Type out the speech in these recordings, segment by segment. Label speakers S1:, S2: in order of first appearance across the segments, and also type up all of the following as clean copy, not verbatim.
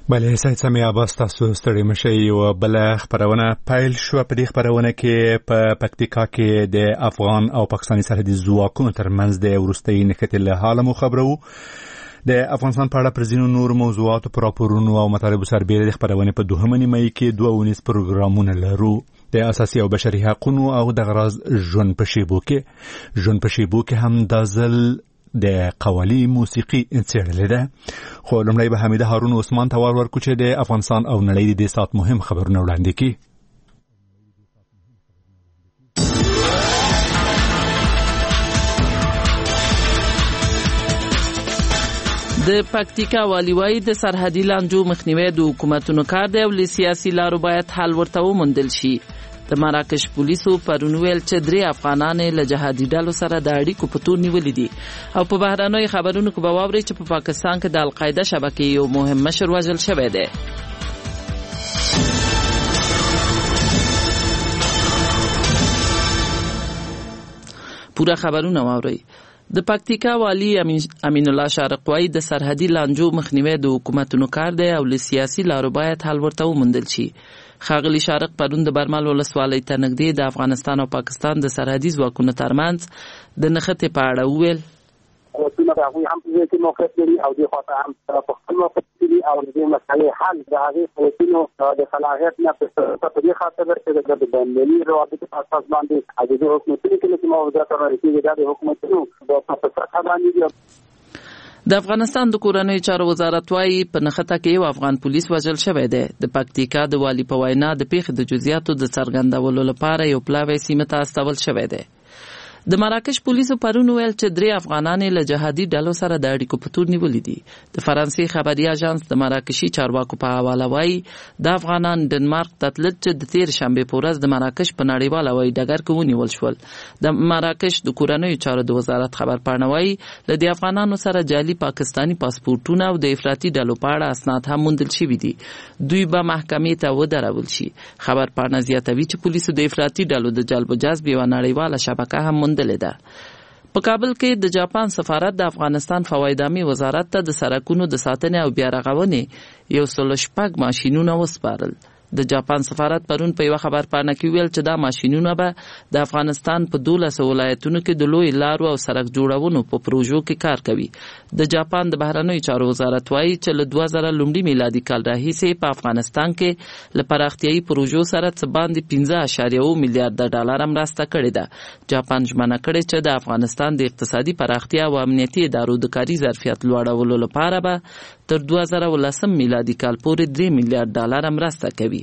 S1: بله سید سمی عباس تاسو ستړي مشئ یو بله خپرونه پیل شوه. په دې خپرونه کې په پکتیکا کې د افغان او پاکستاني سرحدي ځواکونو ترمنځ د وروستۍ نښتې له حاله مو خبرو. د افغانستان په اړه پر ځینو نور موضوعاتو په راپورونو او مطالبو سربیره د خپرونې په دوهمه نیمایي کې 2 ونیز پروګرامونه لرو. د اساسي او بشري حقوقو او د غراض ژوند په شیبو کې هم د ځل د قوالی موسیقي څېړلې ده. خو لومړی به حمیده هارون عثمان ته ورکړو چې د افغانستان او نړۍ د سات مهم خبرونه وړاندې کړي.
S2: د پکتیکا والی وايي د سرحدي لانجو مخنیوي د حکومتونو کار دی او له سیاسي لارو باید حل ورته وموندل شي. د مراکش پولیسو پرون ویل چې 3 افغانان له جهادي ډلو سره د اړیکو په تور نیولې دي او په بهرانوي خبرونو کې به واوري چې په پاکستان کې د القاعده شبکې یو مهم مشر وژل شوی دی. پورا خبرونه واوري. د پکتیکا والی امین الله شارق وايي د سرحدي لانجو مخنیوي د حکومتونو کار دی او له سیاسي لارو باید حل ورته وموندل شي. ښاغلي شارق پرون د برمل ولسوالۍ ته نږدې د افغانستان او پاکستان د سرحدي ځواکونو ترمنځ د نښتې په اړه وویل.
S3: قوتونه هغوی هم په دې کې موقف لري او دې خواته هم په خپل موقف لري او دې مسئلې حل د هغې قوتونو د صلاحیت نه په دې خاطر چې د بینالمللي روابطو په اساس باندې د دې حکومتونو کې چې موضوعات راځي د حکومتونو په سطح باندې.
S2: د افغانستان د کورنیو چارو وزارت وايي په نښته کې یو افغان پولیس وژل شوی دی. د پکتیکا د والی په وینا د پیښې د جزئیاتو د څرګندولو لپاره یو پلاوی سیمه ته استول شوی دی. د مراکش پولیسو پرون ویل چې 3 افغانان له جهادي ډلو سره د اړیکو په تور نیولې دي. د فرانسې خبري اژانس د مراکشي چارواکو په حواله وايي د افغانان ډنمارک ته تلل چې د 13 شنبه په ورځ د مراکش په نړیوال هوایي ډګر کې ونیول شول. د مراکش د کورنیو چارو د وزارت خبرپاڼه وايي له د افغانانو سره جعلي پاکستاني پاسپورتونه او د افراطي ډلو په اړه اسناد هم موندل شوي دي. دوی به محکمې ته ودرول شي. خبرپاڼه زیاتوي چې پولیسو د افراطي ډلو د جلب و جذب یوه نړیواله شبکه هم ده. په کابل کې د جاپان سفارت د افغانستان فوایدامي وزارت ته د سرکونو د ساتنې او بیا رغونې 106 ماشینونه وسپارل. د جاپان سفارت پرون په یو خبرپاڼه کې ویل چې دا ماشینونه به د افغانستان په 12 ولایتونو کې د لوی لارو او سړک جوړونو په پروژو کې کار کوي. د جاپان د بهرنیو چارو وزارت وايي چې له 2000 لومړي میلادي کال راهیسې په افغانستان کې له پراختیايي پروژو سره څه باندې 15.1 میلیارډ ډالر مرسته کړې ده. جاپان ژمنه کړې چې د افغانستان د اقتصادي پراختیا او امنیتي ادارو د کاري ظرفیت لوړولو لپاره به تر 2019 میلادي کال پورې 3 میلیارډ ډالر مرسته کوي.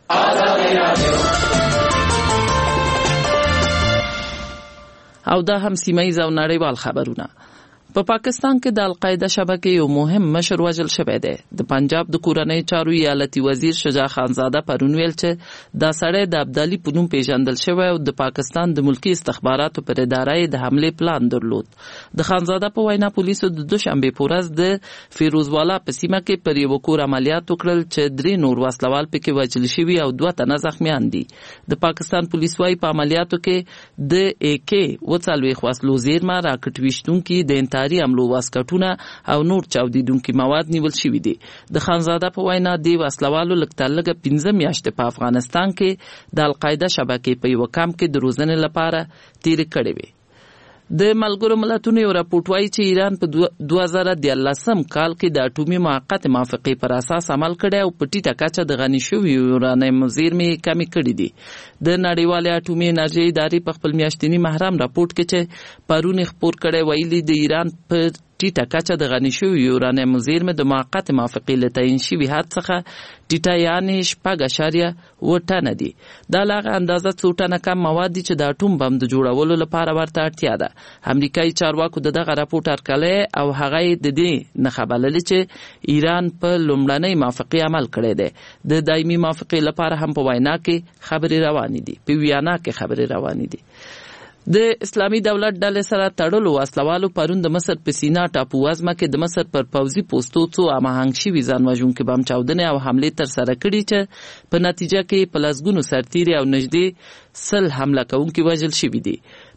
S2: او دا هم سیمایي او نړیوال خبرونه. په پاکستان کې د القاعده شبکې یو مهم مشر وژل شوی دی. د پنجاب د کورنیو چارو ایالتي وزیر شجاع خانزاده پرون ویل چې دا سړی د ابدالي په نوم پیژندل شوی او د پاکستان د ملکی استخباراتو پر اداره د حملې پلان درلود. د خانزاده په وینا پولیسو د دوشنبه په ورځ د فیروزوالا په سیمه کې پر یو کور عملیات وکړل چې 3 نور وسلوال پکې وژل شوي او 2 تنه زخمیان دي. د پاکستان پولیس وايي په عملیاتو کې د AK 40 وسلو زیرمه راکټ ویشتونکي د عملو واسکټونه او نور چاودیدونکي مواد نیول شوي دي. د خانزاده په وینا دی وسلوالو لږ 15 میاشتې په افغانستان کې د القاعده شبکې په یو کمپ کې د روزنې لپاره تیرې کړې وي. د ملګرو ملتونو یو راپورټ وايي چې ایران په 2013 کال کې د اټومي موقته موافقې پر اساس عمل کړی او په ټیټه کچه د غني شوي یورانیم زیرمې کمې کړې دي. د نړیوالې اټومي انرژي ادارې په خپل میاشتني محرم راپورټ کې چې پرون خبر کړی ویلي د ایران په ټیټه کچه د غني شوي یورانیم زیرمې د موقته موافقې له تعیین شوي حد څخه ټیټه یعنې 6.8 ټنه دي. دا لاغه اندازه څو ټنه کم مواد دي چې د اټوم بم د جوړولو لپاره ورته اړتیا ده. امریکایي چارواکو دغه راپورټ ورکړی او هغه د دې نه خبرللی چې ایران په لومړنۍ موافقې عمل کړی دی. د دایمي موافقې لپاره هم په وینا کې خبرې روانې دي. د اسلامي دولت ډلې سره تړلو وسلوالو پرون د مصر په سینا ټاپو وزمه کې د مصر پر پوځي پوستو څو هماهنګ شوي ځان وژونکي بم چاودنې او حملې ترسره کړي چې په نتیجه کې په لسګونو سرتیري او نږدې 100 حمله کوونکي وژل شوي دي.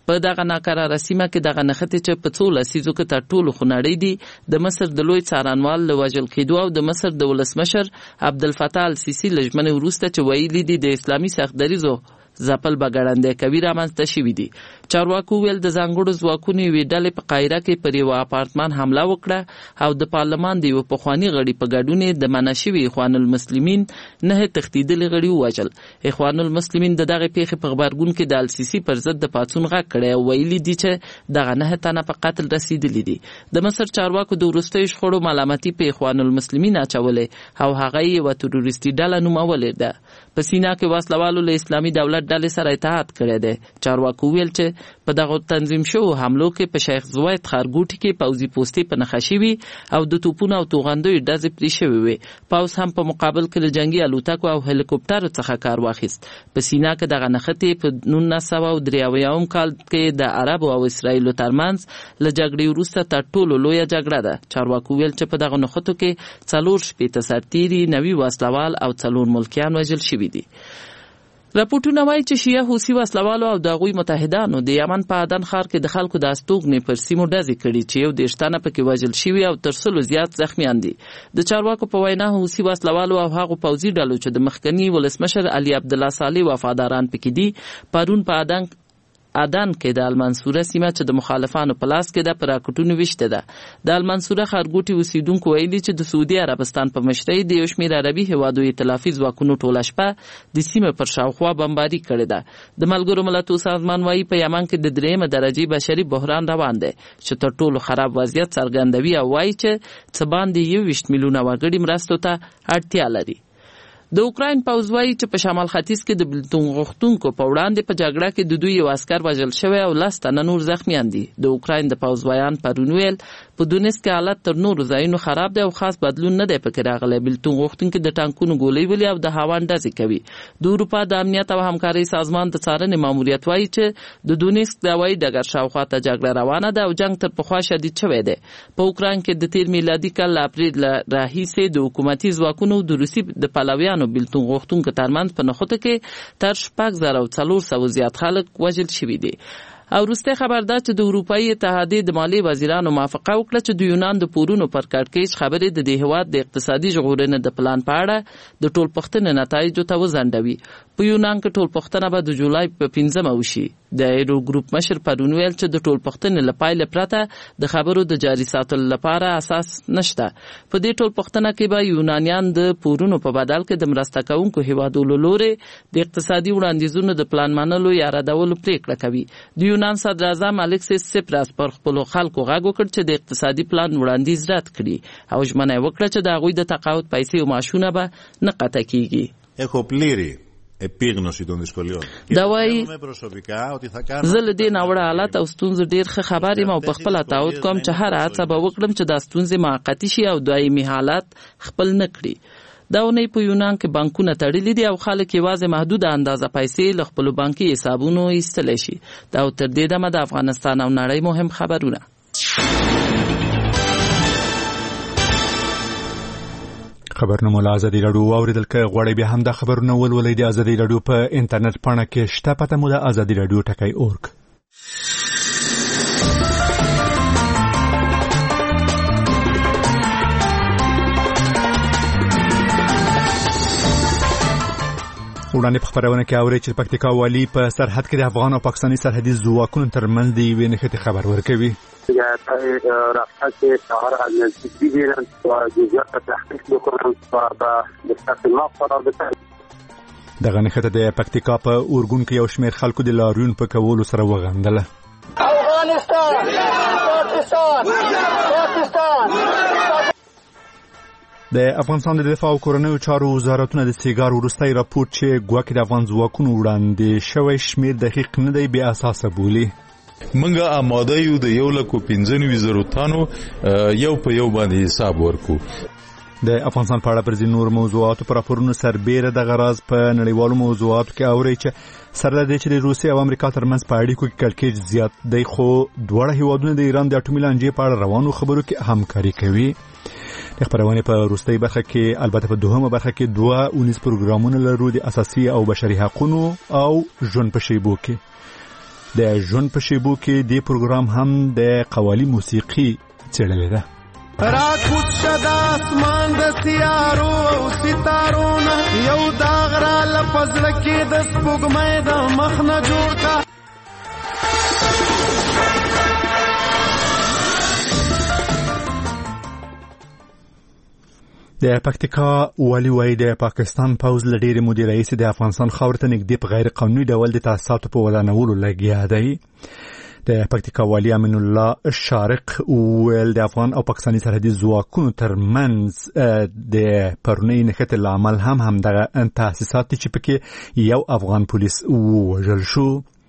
S2: په دغه ناقراره سیمه کې دغه نښتې چې په څو لسیزو کې تر ټولو خونړۍ دي د مصر د لوی څارنوال له وژل کېدو او د مصر د ولسمشر عبدالفتاح السیسي له ژمنې وروسته چې ویلي دي د اسلامي سختدریزو ځپل به ګړندی کوي رامنځته شوي دي. چارواکو ویل د ځانګړو ځواکونو یوې ډلې په قاهره کې پر یوه اپارتمان حمله وکړه او د پارلمان د یوه پخواني غړي په ګډون د منع شوي اخوان المسلمین 9 تښتېدلي غړي ووژل. اخوان المسلمین د دغې پیښې په غبرګون کې د السیسي پر ضد د پاڅون غږ کړی او ویلي دي چې دغه 9 تنه په قتل رسېدلي دي. د مصر چارواکو د وروستیو شخړو ملامتي په اخوان المسلمین اچولې او هغه یې یوه تروریستي ډله نومولې ده. په سینا کې وسلوالو له اسلامي دولت ډلې سره اتحاد کړی دی. چارواکو ویل چې په دغه تنظیم شوو حملو کې په شیخ زوید ښارګوټي کې پوځي پوستې په نښه شوي او د توپونو او توغندیو ډزې پرې شوې وې. پوځ هم په مقابل کې له جنګي الوتکو او هلیکوپټرو څخه کار واخیست. په سینا کې دغه نښتې په 1993 کال کې د عربو او اسرائیلو ترمنځ له جګړې وروسته تر ټولو لویه جګړه ده. چارواکو ویل چې په دغه نښتو کې 4 شپېته سرتیري، 90 وسلوال او 4 ملکیان وژل شوي دي. راپورټونه وایي چې شیعه حوثي وسلوالو او د هغوی متحدانو د یمن په عدن ښار کې د خلکو د استوګنې پر سیمو ډزې کړي چې 21 تنه پکې وژل شوي او تر 100 زیات زخمیان دي. د چارواکو په وینا حوثي وسلوالو او هغو پوځي ډلو چې د مخکني ولسمشر علي عبدالله صالح وفاداران پکې دي پرون په عدن کې د المنصوره سیمه چې د مخالفانو په لاس کې ده په راکټونو ویشته ده. د المنصوره ښارګوټي اوسیدونکو ویلي چې د سعودي عربستان په مشرۍ د یو شمېر عربي هیوادو ائتلافي ځواکونو ټوله شپه د سیمې پر شاوخوا بمباري کړې ده. د ملګرو ملتونو سازمان وایي په یمن کې د 3مه درجې بشري بحران روان دی چې تر ټولو خراب وضعیت څرګندوي او وایي چې څه باندې 21 میلیونه وګړي مرستو ته اړتیا لري. د اوکراین پوځ وایي چې په شمال ختیځ کې د بېلتون غوښتونکو په وړاندې په جګړه کې د دوی یو عسکر وژل شوی او 10 تنه نور زخمیان دي. د اوکراین د پوځ ویان پرون ویل په دونیسک کې حالت تر نورو ځایونو خراب دی او خاص بدلون نه دی پکې راغلی. بېلتون غوښتونکي د ټانکونو ګولۍ ولي او د هاون ډزې کوي. د اروپا د امنیت او همکارۍ سازمان د څارنې ماموریت وایي چې د دونیسک د هوایي ډګر شاوخوا ته جګړه روانه ده او جنګ تر پخوا شدید شوی دی. په اوکراین کې د 13 میلادي کال له اپریل راهیسې د حکومتي ځواکونو د روسي د پلویانو بېلتون غوښتونکو ترمنځ په نښتو کې تر 6400 زیات خلک وژل شوي دي. او وروستی خبر ده چې د اروپایي اتحادیې د مالیې وزیرانو موافقه وکړه چې د یونان د پورونو پر کړکېچ خبرې د دې هېواد د اقتصادي ژغورنې د پلان په اړه د ټولپوښتنې نتایجو ته وځنډوي. په یونان کې ټولپوښتنه به د جولای په 15 وشي. د ایرو ګروپ مشر پرون ویل چې د ټولپوښتنې له پایلې پرته د خبرو د جاري ساتلو لپاره اساس نشته. په دې ټولپوښتنه کې به یونانیان د پورونو په بدل کې د مرسته کوونکو هېوادونو له لورې د اقتصادي وړاندیزونو د پلان منلو یا ردولو پرېکړه کوي. د یونان صدر اعظم الکسیس سپراس پر خپلو خلکو غږ وکړ چې د اقتصادي پلان وړاندیز رد کړي او ژمنه یې وکړه چې د هغوی د تقاعد پیسې او معاشونه به نه قطع کیږي. دا وایي زه له دې ناوړه حالت او ستونزو ډېر ښه خبر یم او په خپله تعهد کوم چې هره هڅه به وکړم چې دا ستونزې موقتي شي او دایمي حالت خپل نه کړي. دا اونۍ په یونان کې بانکونه تړلي دي او خلک یوازې محدوده اندازه پیسې له خپلو بانکي حسابونو ایستلی شي. دا تر دې دمه د افغانستان او نړۍ مهم خبرونه.
S1: خبرونه له ازادي راډیو واوریدل که غواړئ بیا هم دا خبرونه ولولئ د ازادي راډیو په انټرنیټ پاڼه کې شته پته مو د ازادي راډیو ټکی اورګ. وړاندې په خبرونه کې اورئ چې پکتیکا والي په سرحد کې د افغان او پاکستاني سرحدي ځواکونو ترمنځ د یوې نښتې خبر ورکوي.
S3: رابطه شهر از نزدیک بگیرن و جزئیات تحقیق بکنن و به استقلال قرار بدن.
S1: دغه نښته د پکتیکا په اورګون کې یو شمېر خلکو د لاریون په کولو سره وغندله.
S4: افغانستان
S1: د افغانستان د دفاع او کورنیو چارو وزارتونه د سیګار وروستی راپور چې ګواکې د افغان ځواکونو وړاندې شوی شمېر دقیق نه دی بې اساسه بولي.
S5: منګه آماده یو د 1,95,000 تنو یو په یو باندې حساب ورکو.
S1: د افغانستان په اړه پر ځینو نور موضوعاتو پر راپورونو سربیره د غراض په نړیوالو موضوعاتو کې اوري چې سره د دې چې د روسیې او امریکا ترمنځ په اړیکو کې کړکېچ زیات دی خو دواړه هیوادونه د ایران د اټومي لانجې په اړه روانو خبرو کې همکاري کوي. د خبرونې په وروستۍ برخه کې البته په دوهمه برخه کې 2 پروګرامونه لرو د اساسي او بشري حقوقو او ژوند په شیبو کې. د ژوند په شیبو کې د پروګرام هم د قوالی موسیقي څېړلې ده.
S6: راکوت شدا اسمان د سیارو او ستارونه یو داغ را لپزړه کې د سپوږمۍ د مخ نه جوړ کا. د پکتیکا والي وایي د پاکستان پوځ له ډېرې مودې راهیسې د افغانستان خاورې ته نږدې په غیر قانوني ډول د تاسیساتو په ودانولو لګیا دی. د پکتیکا والي امین الله شارق ویل د افغان او پاکستاني سرحدي ځواکونو ترمنځ د پرونۍ نښتې له امله همدغه تاسیسات چې پکې یو افغان پولیس ووژل شو.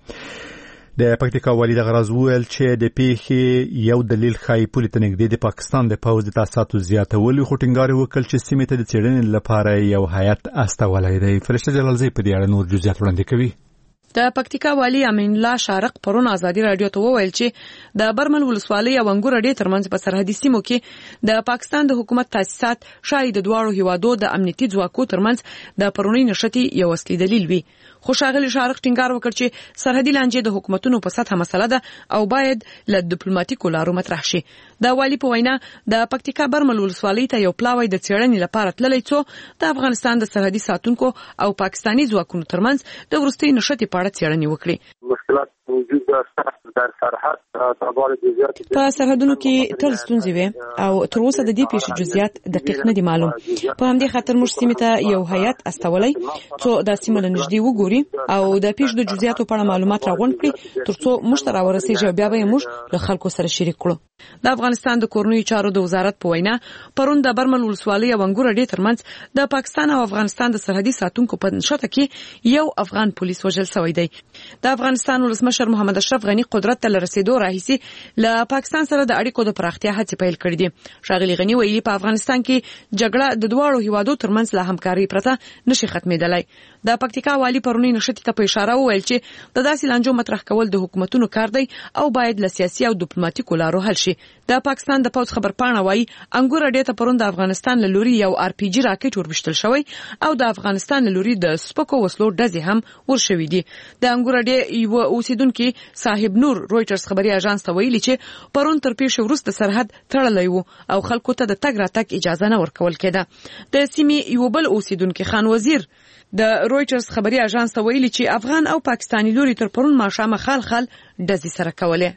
S6: د پکتیکا والي دغه راز وویل چې د پیښې یو دلیل ښایي پولې ته نږدې د پاکستان د پوځ د تاسیساتو زیاتول خو ټینګار وکړ چې سیمې ته د څېړنې لپاره یو هیات استولی دی. فرشته جلالزی په دې اړه نور جزئیات وړاندې کوي.
S7: د پکتیکا والي امین الله شارق پرون ازادي رادیو ته وویل چې د برمل ولسوالۍ او انګور اډې ترمنځ په سرحدي سیمو کې د پاکستان د حکومت تاسیسات شاید د دواړو هیوادو د امنیتي ځواکونو ترمنځ د پرونۍ نښتې یو اصلي دلیل وي. خو ښاغلي شارق ټینګار وکړ چې سرحدي لانجې د حکومتونو په سطحه مسله ده او باید له ډیپلوماټیکو لارو مطرح شي. د والي په وینا د پکتیکا برمل ولسوالۍ ته یو پلاوی د څېړنې لپاره تللی څو د افغانستان د سرحدي ساتونکو او پاکستاني ځواکونو ترمنځ د وروستۍ نښتې په اړه څېړنې وکړي.
S3: مشکلات موجود در سرحد
S7: په سرحدونو کې تل ستونزې وي او تر اوسه د دې پیښې جزئیات دقیق نه دي معلوم. په همدې خاطر موږ سیمې ته یو هیات استولی څو د سیمې له نږدې وګوري او د پیښې د جزئیاتو په اړه معلومات راغونډ کړي ترڅو موږ ته راورسیږي او بیا به موږ له خلکو سره شریک کړو. د افغانستان د کورنیو چارو د وزارت په وینا پرون د برمل ولسوالۍ او انګور اډې ترمنځ د پاکستان او افغانستان د سرحدي ساتونکو په نښته کې یو افغان پولیس وژل شوی دی. د افغانستان ولسمشر محمد اشرف غنی قدرت ته رسیدو راهیسې له پاکستان سره د اړیکو د پراختیا هڅې پیل کړې دي. ښاغلي غنی ویلي په افغانستان کې جګړه د دواړو هیوادو ترمنځ له همکارۍ پرته نشي ختمېدلی. د پکتیکا والي پرونۍ نښتې ته په اشاره وویل چې د داسې لانجو مطرح کول د حکومتونو کار دی او باید له سیاسي او ډیپلوماټیکو لارو حل شي. د پاکستان د پوځ خبرپاڼه وایي انګور اډې ته پرون د افغانستان له لوري یو RPG راکټ وربشتل شوی او د افغانستان له لوري د سپکو وسلو ډزې هم ورشوي دي. د انګور اډې یو اوسیدونکي صاحب نور رويټرز خبري اژانس ته ویلي چې پرون تر پیښې وروسته سرحد تړلی و او خلکو ته د تګ راتګ اجازه نه ورکول کېده. د سیمې یو بل اوسیدونکي خان وزیر د رويټرز خبري اژانس ته ویلي چې افغان او پاکستاني لوري تر پرون ماښامه خال ډزې سره کولې.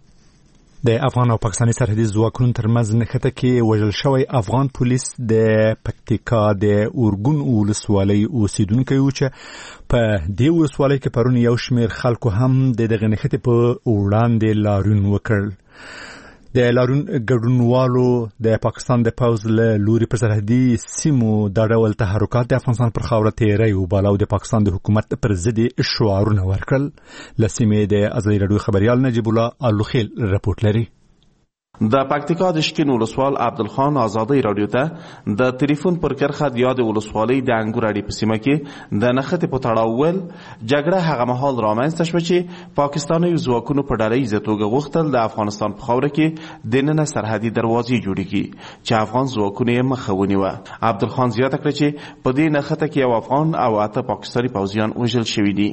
S1: د افغان او پاکستاني سرحدي ځواکونو ترمنځ نښته کې وژل شوی افغان پولیس د پکتیکا د اورګون ولسوالۍ اوسیدونکی و چې په دې ولسوالۍ کې پرون یو شمېر خلکو هم د دغه نښتې په وړاندې لاریون وکړ. د لاریون ګډونوالو د پاکستان د پوځ له لوري پر سرحدي سیمو دا ډول تحرکات د افغانستان پر خاوره تیری وباله او د پاکستان د حکومت پر ضد شعارونه ورکړل. له سیمې د ازادي راډیو خبریال نجیب الله الوخیل رپورټ لري.
S8: د پکتیکا د شکین ولسوال عبدالخان ازادي راډیو ته د ټلیفون پر کرخه د یاد ولسوالۍ د انګور اډې په سیمه کې د نښتې په تړاو ویل جګړه هغه مهال رامنځته شوه چې پاکستاني ځواکونو په ډله ییزه توګه غوښتل د افغانستان په خاوره کې دننه سرحدي دروازې جوړې کړي چې افغان ځواکونو یې مخه ونیوه. عبدالخان زیاته کړه چې په دې نښته کې یو افغان او 8 پاکستاني پوځیان وژل شوي دي.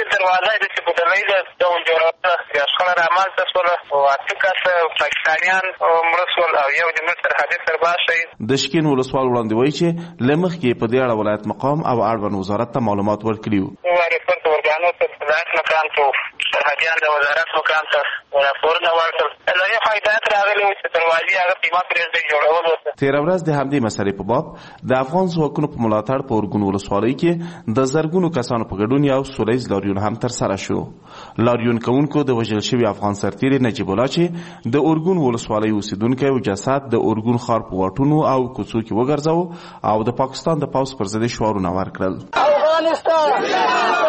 S9: شخړه رامنځته شوله او 8 کسه پاکستانیان مړه شول او یو د مصر سرحدي سرباز شهید.
S8: د شکین ولسوال وړاندې وایي چې له مخکې په دې اړه ولایت مقام او اړوند وزارت ته معلومات ورکړي وو.
S9: ریپورټ ورګانو ته ولایت مقام ته سرحدیان د وزارت مقام ته راپورونه ورکړل. له یو هدایت راغلی و چې دروازې هغه قیمت پرېږدي جوړول ورته.
S8: تېره ورځ د همدې مسئلې په باب د افغان ځواکونو په ملاتړ په اورګون ولسوالۍ کې د زرګونو کسانو په ګډون یو سولیز لاریون هم ترسره شو. لاریون کوونکو د وژل شوي افغان سرتیري نجیب الله چې د اورګون ولسوالۍ اوسیدونکی و جسد د اورګون ښار په واټونو او کوڅو کې وګرځاوه او د پاکستان د پوځ پر ضد شعارونه ورکړل.
S4: افغانستان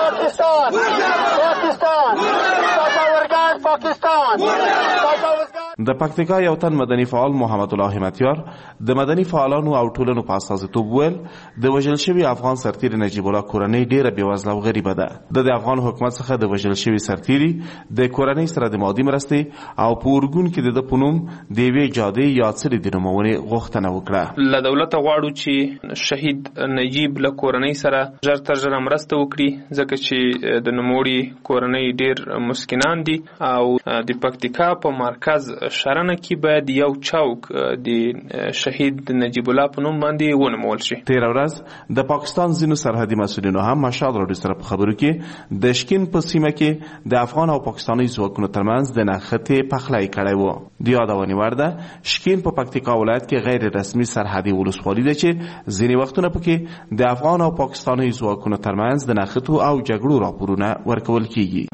S4: پاکستان پاکستان پاکستان
S8: د پکتیکا یو تن مدني فعال محمد الله همتیار د مدني فعالانو او ټولنو په استازیتوب ویل د وژل شوي افغان سرتیري نجیب الله کورنۍ ډیره بېوزله او غریبه ده. د افغان حکومت څخه د وژل شوي سرتیري د کورنۍ سره د مادي مرستې او په اورګون کې د پونوم د یوې جادې یا څلي د نومونې غوښتنه وکړه.
S10: له دولته غواړو چې شهید نجیب له کورنۍ سره ژر تر ژره مرسته وکړي، ځکه چې د نوموړي کورنۍ ډیر مسکینان دي او د پکتیکا په مرکز شرنه کې باید یو چوک د شهید نجیب الله په نوم باندې ونومول شي.
S8: تیر ورځ د پاکستان ځینو سرحدي مسؤلینو هم مشال راډیو سره په خبرو کې د شکین په سیمه کې د افغان او پاکستاني ځواکونو ترمنځ د نښتې پخلی کړی و. د یادونې وړ ده شکین په پکتیکا ولایت کې غیر رسمي سرحدي ولسوالي ده چې ځینې وختونه پکې د افغان او پاکستاني ځواکونو ترمنځ د نښتو او جګړو راپورونه ورکول کیږي.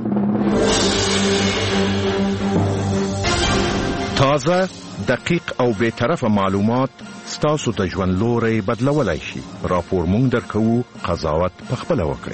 S11: تازه، دقیق او بی‌طرفه معلومات ستاسو د ژوند لوري بدلولای شي. راپور مونږ درکوو، قضاوت پخپله وکړئ.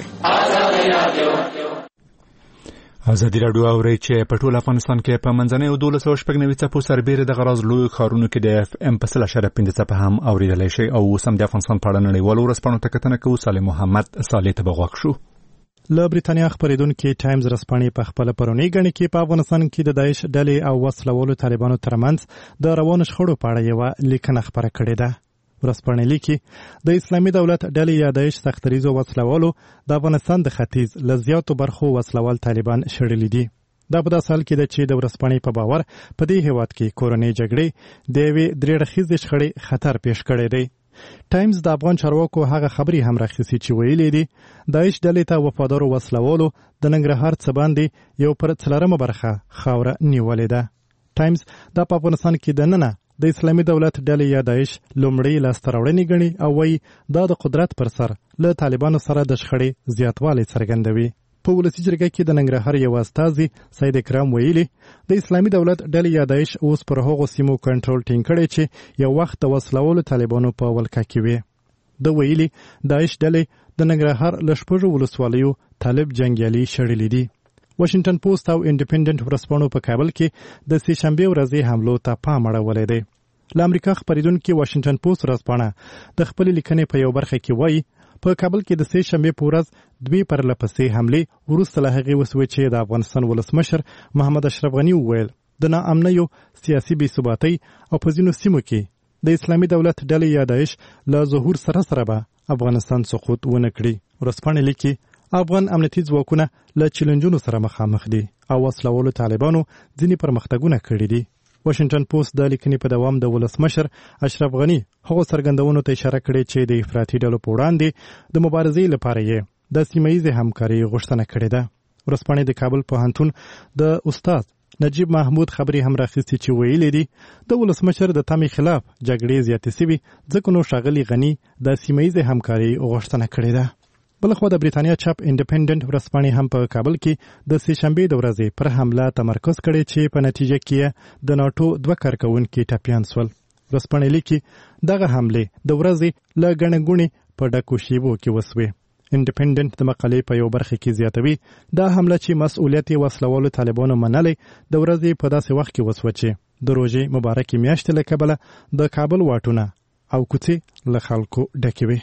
S1: ازادي راډیو اوري چې په ټول افغانستان کې په منځنۍ 1290 څپو سربېره د غراز لوی ښارونو کې د FM په 0.5 څپه هم اوریدلای شي. او سم د افغانستان په اړه نړیوالو ورځپاڼو ته کتنه کوو. صالح محمد صالح ته بغوښ شو.
S12: له بریتانیا خبرېدونکي ټایمز رسپانې په خپل پرونی غني کې په افغانستان کې د داعش ډلې او وسلوالو طالبانو ترمنځ د روانو شخړو په اړه یو لیکنه خبره کړې ده. ورسپانې لیکي د اسلامي دولت ډلې یا داعش سختریزو وسلوالو د افغانستان د ختیځ له زیاتو برخو وسلوال طالبان شړلې دي. دا په داسې حال کې ده چې د ورسپانې په باور په دې هیواد کې کورنۍ جګړې د یوې درې اړخیزې شخړې خطر پیښ کړی دی. ټایمز د افغان چارواکو هغه خبري هم راخصي چې ویلي دي داعش ډلې ته وفادارو وسلوالو د ننګرهار څخه باندې یو پر 4 برخه خاوره نیولې ده. ټایمز د افغانستان کې د ننه د اسلامي دولت ډلې یا داعش لومړی لاسته راوړنې ګڼي او وايي دا د قدرت پر سر له طالبانو سره د شخړې زیاتوالی څرګندوي. په ولسی جرګه کې د ننګرهار یو استازي سید اکرام ویلي د اسلامي دولت ډلې یا داعش اوس پر هغو سیمو کنټرول ټینګ کړی چې یو وخت د وسلوالو طالبانو په ولکه کې وي. د ویلي داعش ډلې د ننګرهار له شپږو ولسوالیو طالب جنګیالي شړلې دي. واشنگټن پوسټ او انډیپندنت ورځپاڼو په کابل کې د سې شنبې ورځې حملو ته پام اړولی دی. له امریکا خبرېدونکي واشنگټن پوسټ ورځپاڼه د خپلې لیکنې په یو برخه کې وایي په کابل کې د سې شنبې په ورځ دوی پرلپسې حملې وروسته له هغې وسوې چې د افغانستان ولسمشر محمد اشرف غني وویل د ناامنیو سیاسي بې ثباتۍ او په ځینو سیمو کې د اسلامي دولت ډلې یا داعش له ظهور سره به افغانستان سقوط ونه کړي. ورځپاڼه لیکي افغان امنیتي ځواکونه له چیلنجونو سره مخامخ دي او وسلوالو طالبانو ځینې پرمختګونه کړي دي. واشنگټن پوسټ د لیکنې په دوام د ولسمشر اشرف غني هغو څرګندونو ته اشاره کړې چې د افراطي ډلو په وړاندې د مبارزې لپاره یې د سیمه ییزې همکارۍ غوښتنه کړې ده. ورځپاڼې د کابل پوهنتون د استاد نجیب محمود خبري هم راخیستې چې ویلي دي د ولسمشر د تمې خلاف جګړې زیاتې سوي ځکه نو ښاغلي غني د سیمه ییزې همکارۍ غوښتنه کړې ده. بلخوا د بریتانیا چاپ انډیپندنت ورځپاڼې هم په کابل کې د سې شنبې د ورځې پر حمله تمرکز کړی چې په نتیجه کې د ناټو 2 کارکوونکي ټپیان سول. ورځپاڼې لیکي دغه حملې د ورځې له ګڼې ګوڼې په ډکو شیبو کې وسوې. انډیپندنت د مقالې په یو برخه کې زیاتوي دا حمله چې مسؤلیت یې وسلوالو طالبانو منلی د ورځې په داسې وخت کې وسوه چې د روژې مبارکې میاشتې له کبله د کابل واټونه او کوڅې له خلکو ډکې وې.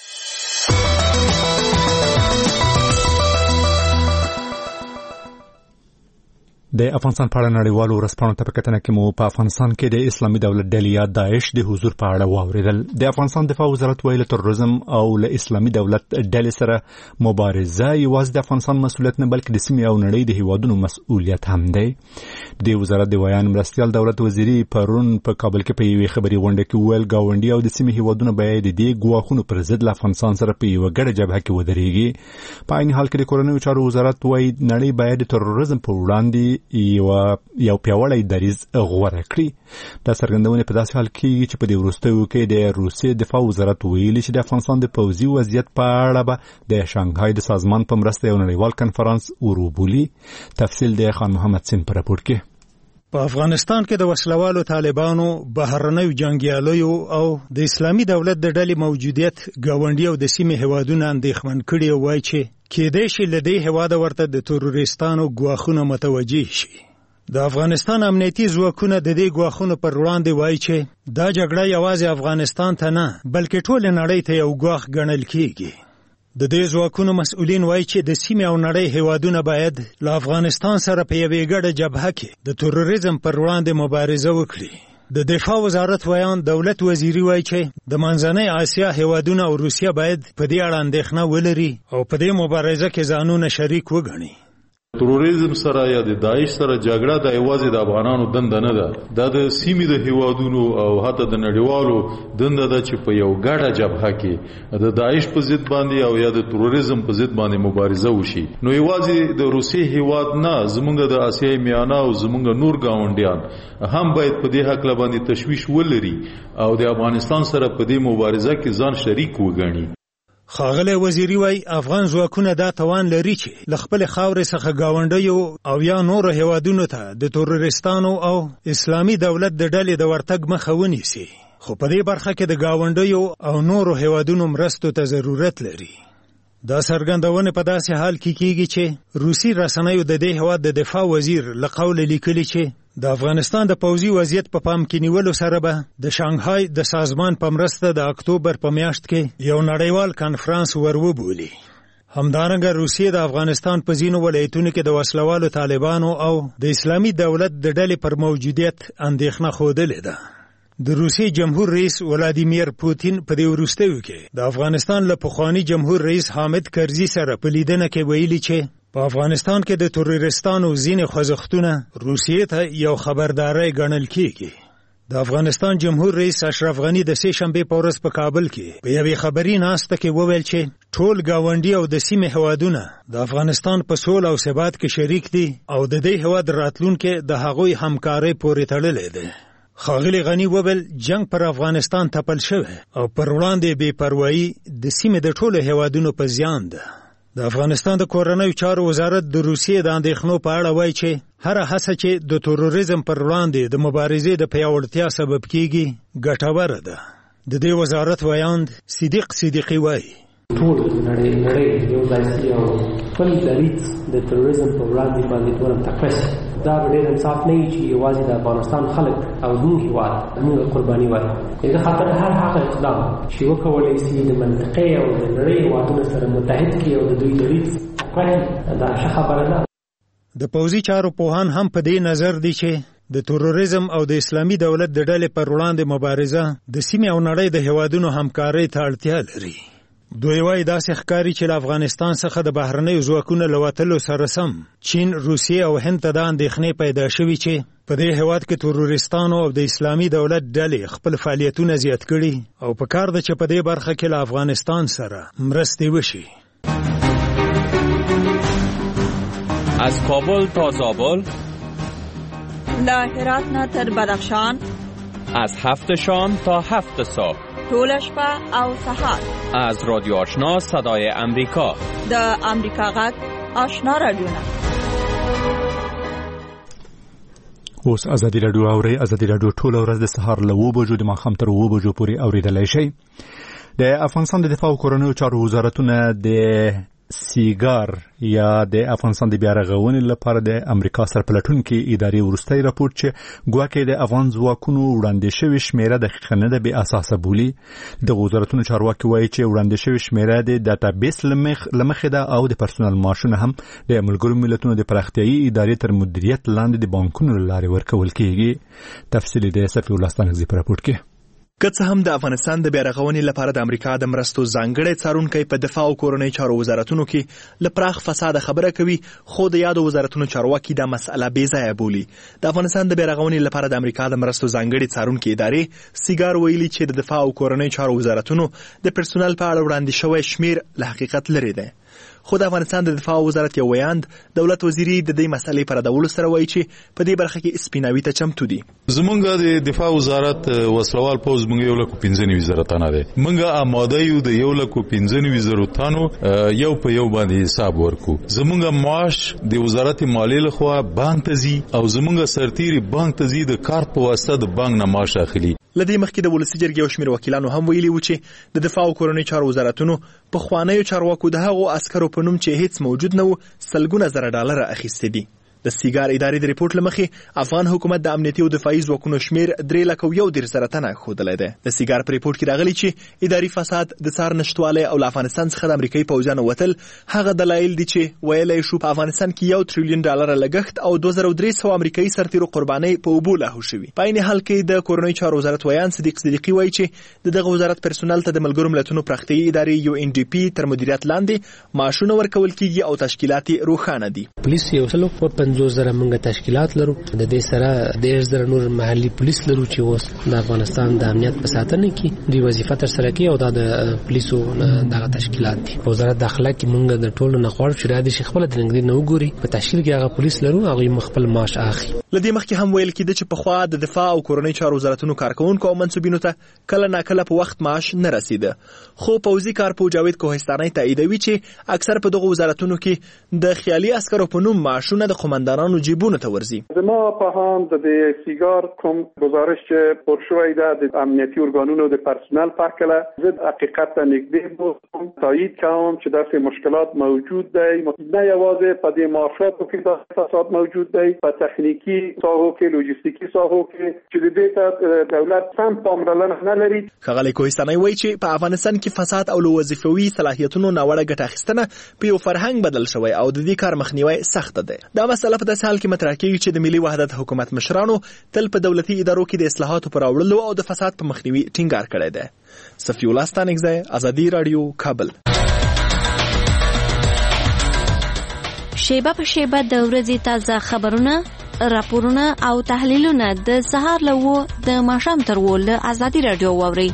S1: د افغانستان په اړه نړیوالو ورځپاڼو ته په کتنه کې مو په افغانستان کې د اسلامي دولت ډلې یا داعش د حضور په اړه واوریدل. د افغانستان دفاع وزارت ویل تروریزم او له اسلامي دولت ډلې سره مبارزه یوازې د افغانستان مسؤلیت نه بلکې د سیمې او نړۍ د هیوادونو مسؤلیت هم دی. د وزارت د ویان مرستیال دولت وزیري پرون په کابل کې په یوې خبري غونډه کې ویل ګاونډي او د سیمې هیوادونو باید د دې ګواښونو پر ضد له افغانستان سره په یوه ګډه جبهه کې ودرېږي. په عین حال کې د کورنیو چارو وزارت وایي نړۍ باید د تروریزم په وړاندې یو پیاوړی دریځ غوره کړي. دا څرګندونې په داسې حال کې چې په دې وروستیو کې د روسیې دفاع وزارت ویلي چې د افغانستان د پوځي وضعیت په اړه به د شانګهای د سازمان په مرسته یو نړیوال کنفرانس وروبولي. تفصیل د خان محمد سین په راپور کې.
S13: په افغانستان کې د وسلوالو طالبانو بهرنیو جنګیالیو او د اسلامي دولت د ډلې موجودیت ګاونډي او د سیمې هیوادونو اندېښمن کړي وای چې کېدای شي له دې هیواده ورته د تروریستانو ګواښونه متوجه شي. د افغانستان امنیتي ځواکونه د دې ګواښونو پر وړاندې وایي چې دا جګړه یوازې افغانستان ته نه بلکې ټولې نړۍ ته یو ګواښ ګڼل کیږي. د دې ځواکونو مسؤلین وایي چې د سیمې او نړۍ هیوادونه باید له افغانستان سره په یوې ګډه جبهه کې د تروریزم پر وړاندې مبارزه وکړي. د دفاع وزارت ویان دولت وزیری وایي چې د منځنۍ آسیا هیوادونه او روسیه باید په دې اړه اندېښنه ولري او په دې مبارزه کې ځانونه شریک وګڼي.
S5: تروریزم سره یا د داعش سره جګړه د یوازې د افغانانو دنده نه ده، دا د سیمې د هیوادونو او حتی د نړیوالو دنده ده چې په یو ګډه جبهه کې د داعش په ضد باندې او یا د تروریزم په ضد باندې مبارزه وشي. نو یوازې د روسیې هیواد نه، زمونږ د آسیای میانه او زمونږ نور ګاونډیان هم باید په دې حق باندې تشویش ولري او د افغانستان سره په دې مبارزه کې ځان شریک وګڼي.
S13: ښاغلی وزیری وایي افغان ځواکونه دا توان لري چې له خپلې خاورې څخه ګاونډیو او یا نورو هیوادونو ته د تروریستانو او اسلامي دولت د ډلې د ورتګ مخه ونیسي، خو په دې برخه کې د ګاونډیو او نورو هیوادونو مرستو ته ضرورت لري. دا څرګندونه په داسې حال کې کیږي چې روسي رسنیو د دې هیواد د دفاع وزیر له قوله لیکلي چې د افغانستان د پوځي وضعیت په پام کې نیولو سره به د شانګهای د سازمان په مرسته د اکتوبر په میاشت کې یو نړیوال کانفرانس وروبولي. همدارنګه روسیې د افغانستان په ځینو ولایتونو کې د وسلوالو طالبانو او د اسلامي دولت د ډلې پر موجودیت اندېښنه ښودلې ده. د روسیې جمهور رئیس ولادیمیر پوتین په دې وروستیو کې د افغانستان له پخواني جمهور رئیس حامد کرزي سره په لیدنه کې ویلي چې په افغانستان کې د تروریستانو ځینې خوځښتونه روسیې ته یو خبرداری ګڼل کیږي. د افغانستان جمهور رئیس اشرف غني د سې شنبې په ورځ په کابل کې په یوې خبري ناسته کې وویل چې ټول ګاونډي او د سیمې هیوادونه د افغانستان په سوله او ثبات کې شریک دي او د دې هیواد راتلونکي د هغوی همکارۍ پورې تړلې ده. ښاغلی غني وویل جنگ پر افغانستان تپل شوی او پر وړاندې بې پروایي د سیمې د ټولو هیوادونو په زیان ده. د افغانستان د کورنیو چارو وزارت د روسیې د اندېښنو په اړه وایي چې هر هڅه چې د تروریزم پر وړاندې د مبارزې د پیاوړتیا سبب کیږي ګټوره ده. د دې وزارت ویاند صدیق صدیقي وایي
S14: ټول نړۍ یو ځای شي او خپل دریځ د تروریزم په وړاندې باندې تورم تکړه دا ډېر انصاف نه وي چې یوازې د افغانستان خلک او زموږ هېواد زموږ قرباني ورکړي. د خاطر هر هغه اقدام چې وکولی شي د منطقې او د نړۍ هېوادونو سره متحد کړي او د دوی دریځ تکړه دا ښه خبره ده.
S13: د پوځي چارو پوهان هم په دې نظر دي چې د تروریزم او د اسلامي دولت د ډلې پر وړاندې مبارزه د سیمې او نړۍ د هېوادونو همکارۍ ته اړتیا لري. دوی وایي داسې ښکاري چې له افغانستان څخه د بهرنیو ځواکونو له وتلو سره سم چین، روسیې او هند ته دا اندېښنې پیدا شوي چې په دې هېواد کې تروریستانو او د اسلامي دولت ډلې خپل فعالیتونه زیات کړي او په کار ده چې په دې برخه کې له افغانستان سره مرستې وشي.
S15: از کابل تا زابل،
S16: له هرات نه تر بدخشان،
S15: از 7 شام تا 7 صبح،
S16: ټول شپه او سهار،
S15: از رادیو آشنا صدای امریکا،
S16: د امریکا غږ آشنا رادیو.
S6: اوس ازادي رادیو اوري. ازادي رادیو ټول ورځ د سهار له 9 بجو د ماښام تر 9 بجو پورې اوریدلای شئ. د افغانستان د دفاع او کورنیو چارو وزارتونه د سیګار یا د افغانستان د بیا رغونې لپاره د امریکا سرپلټونکي ادارې وروستي راپور چې ګواکې د افغان ځواکونو وړاندې شوی شمیره دقیقه نه ده بې اساسه بولي. د وزارتونو چارواکي وایي چې وړاندې شوی شمیره د ډاټابیس لمخې ده او د پرسونل معاشونه هم د ملګرو ملتونو د پراختیایي ادارې تر مدیریت لاندې د بانکونو له لارې ورکول کیږي. تفصیل د صفي الله ستانکزي په راپور کې.
S17: که څه هم د افغانستان د بیا رغونې لپاره د امریکا د مرستو ځانګړی څارونکی په دفاع او کورنۍ چارو وزارتونو کې له پراخ فساد خبره کوي، خو د یادو وزارتونو چارواکي دا مسله بې ځایه بولي. د افغانستان د بیا رغونې لپاره د امریکا د مرستو ځانګړي څارونکي ادارې سیګار ویلي چې د دفاع او کورنۍ چارو وزارتونو د پرسونل په اړه وړاندې شوی شمیر له حقیقت لرې دی. خو د افغانستان د دفاع وزارت یو ویاند دولت وزیری د دې مسلې پر ردولو سره وایي چې په دې برخه کې سپیناوي ته چمتو دي.
S5: زمونږ د دفاع وزارت وسلوال پوز مونږ 1,15,000 تنه ده. مونږ آماده یو د 1,15,000 تنو یو په یو باندې حساب ورکو. زمونږ معاش د وزارت مالیې لخوا بانک ته ځي او زمونږ سرتیري بانک ته ځي د کارت په واسطه د بانک نه معاش اخلي.
S17: لدې مخکې د ولسی جرګې او شمیر وکیلانو هم ویلي و چې د دفاع او کورنۍ چارو وزارتونو په خوانیو چارواکو د هغو عسکرو په نوم چې هیڅ موجود نه و $100,000 اخیستي دي. د سیګار ادارې د ریپورت لمخې افغان حکومت د امنیتي او دفاعي ځواکونو شمیر 3,110,000 تنه ښودلی دی. د سیګار په ریپورت کې راغلي چې اداري فساد، د څار نشتوالی او له افغانستان څخه د امریکایي پوځیانو وتل هغه دلایل دي چې ویلی شو په افغانستان کې $1 تریلیون لګښت او 2300 امریکایي سرتیرو قربانۍ په اوبو لاهو شوي. په عین حال کې د کورنیو چارو وزارت ویان صدیق صدیقي وایي چې دغه وزارت پرسونل ته د ملګرو ملتونو پراختیایي ادارې UNDP تر مدیریت لاندې معاشونه ورکول کیږي او تشکیلات روښانه دي.
S14: پولیس یو 50,000 موږ تشکیلات لرو، د دې سره 10,000 نور محلي پولیس لرو چې اوس د افغانستان د امنیت په ساتنه کې د وظیفه تر سره کوي او د پولیسو دغه تشکیلات دي. وزارت داخله کې موږ د ټولو نه غواړو چې راځي چې خپل د نګدي نه وګوري، په تشکیل کې هغه پولیس لرو، هغه خپل معاش اخلي.
S17: لدې مخکې هم ویل کېده چې په خوا د دفاع او کورنۍ چارو وزارتونو کارکونکو او منصوبینو ته کله ناکله په وخت معاش نه رسیده، خو پوځي کارپو جاوید کوهستاني تاییدوي چې اکثر په دغه وزارتونو کې د خیالي عسکرو په نوم معاشونه د قومندانانو جیبونو ته ورځي.
S18: زما په هم د سیګار کوم گزارش چې پر شوی ده د امنیتي ارګانونو د پرسونل په کله زه حقیقت ته نږدې بودم، تایید کوم چې داسې مشکلات موجود دی، نه یوازې په دې معاشاتو کې د فساد موجود دی، په تخنیکی ساحو کې، لوجستیکی ساحو کې چې د دې ته دولت سم پاملرنه نه لري.
S17: ښاغلی کوهستاني وایي چې په افغانستان کې فساد او له وظیفوي صلاحیتونو ناوړه ګټه اخیستنه په یو فرهنګ بدل شوی او د دې کار مخنیوی سخت دی. دا مسله په داسې حال کې مطرح کېږي چې د ملي وحدت حکومت مشرانو تل په دولتي ادارو کې د اصلاحاتو پر راوړلو او د فساد په مخنیوي ټینګار کړی دی. صفي الله ستانکزی، ازادي راډیو، کابل.
S19: شیبه په شیبه د ورځې تازه خبرونه، راپورونه او تحلیلونه د سهار له 9 د ماښام تر 10 له ازادي راډیو واورئ.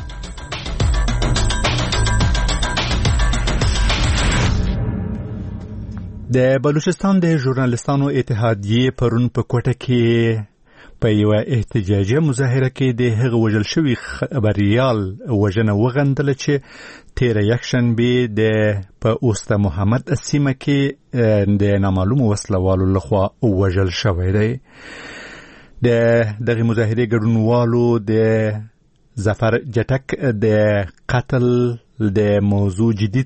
S6: د بلوچستان د ژورنالستانو اتحادیې پرون په کوټه کې په یو احتجاجي مظاهره کې د هغه وژل شوی خبريال وژنه وغندله چې تیر یکشنبه د په اوسته محمد سیمه کې د نامعلوم وسلوالو لخوا وژل شوی دی. دغه مظاهره ګډونوالو د ظفر جټک د قتل د موضوع جدي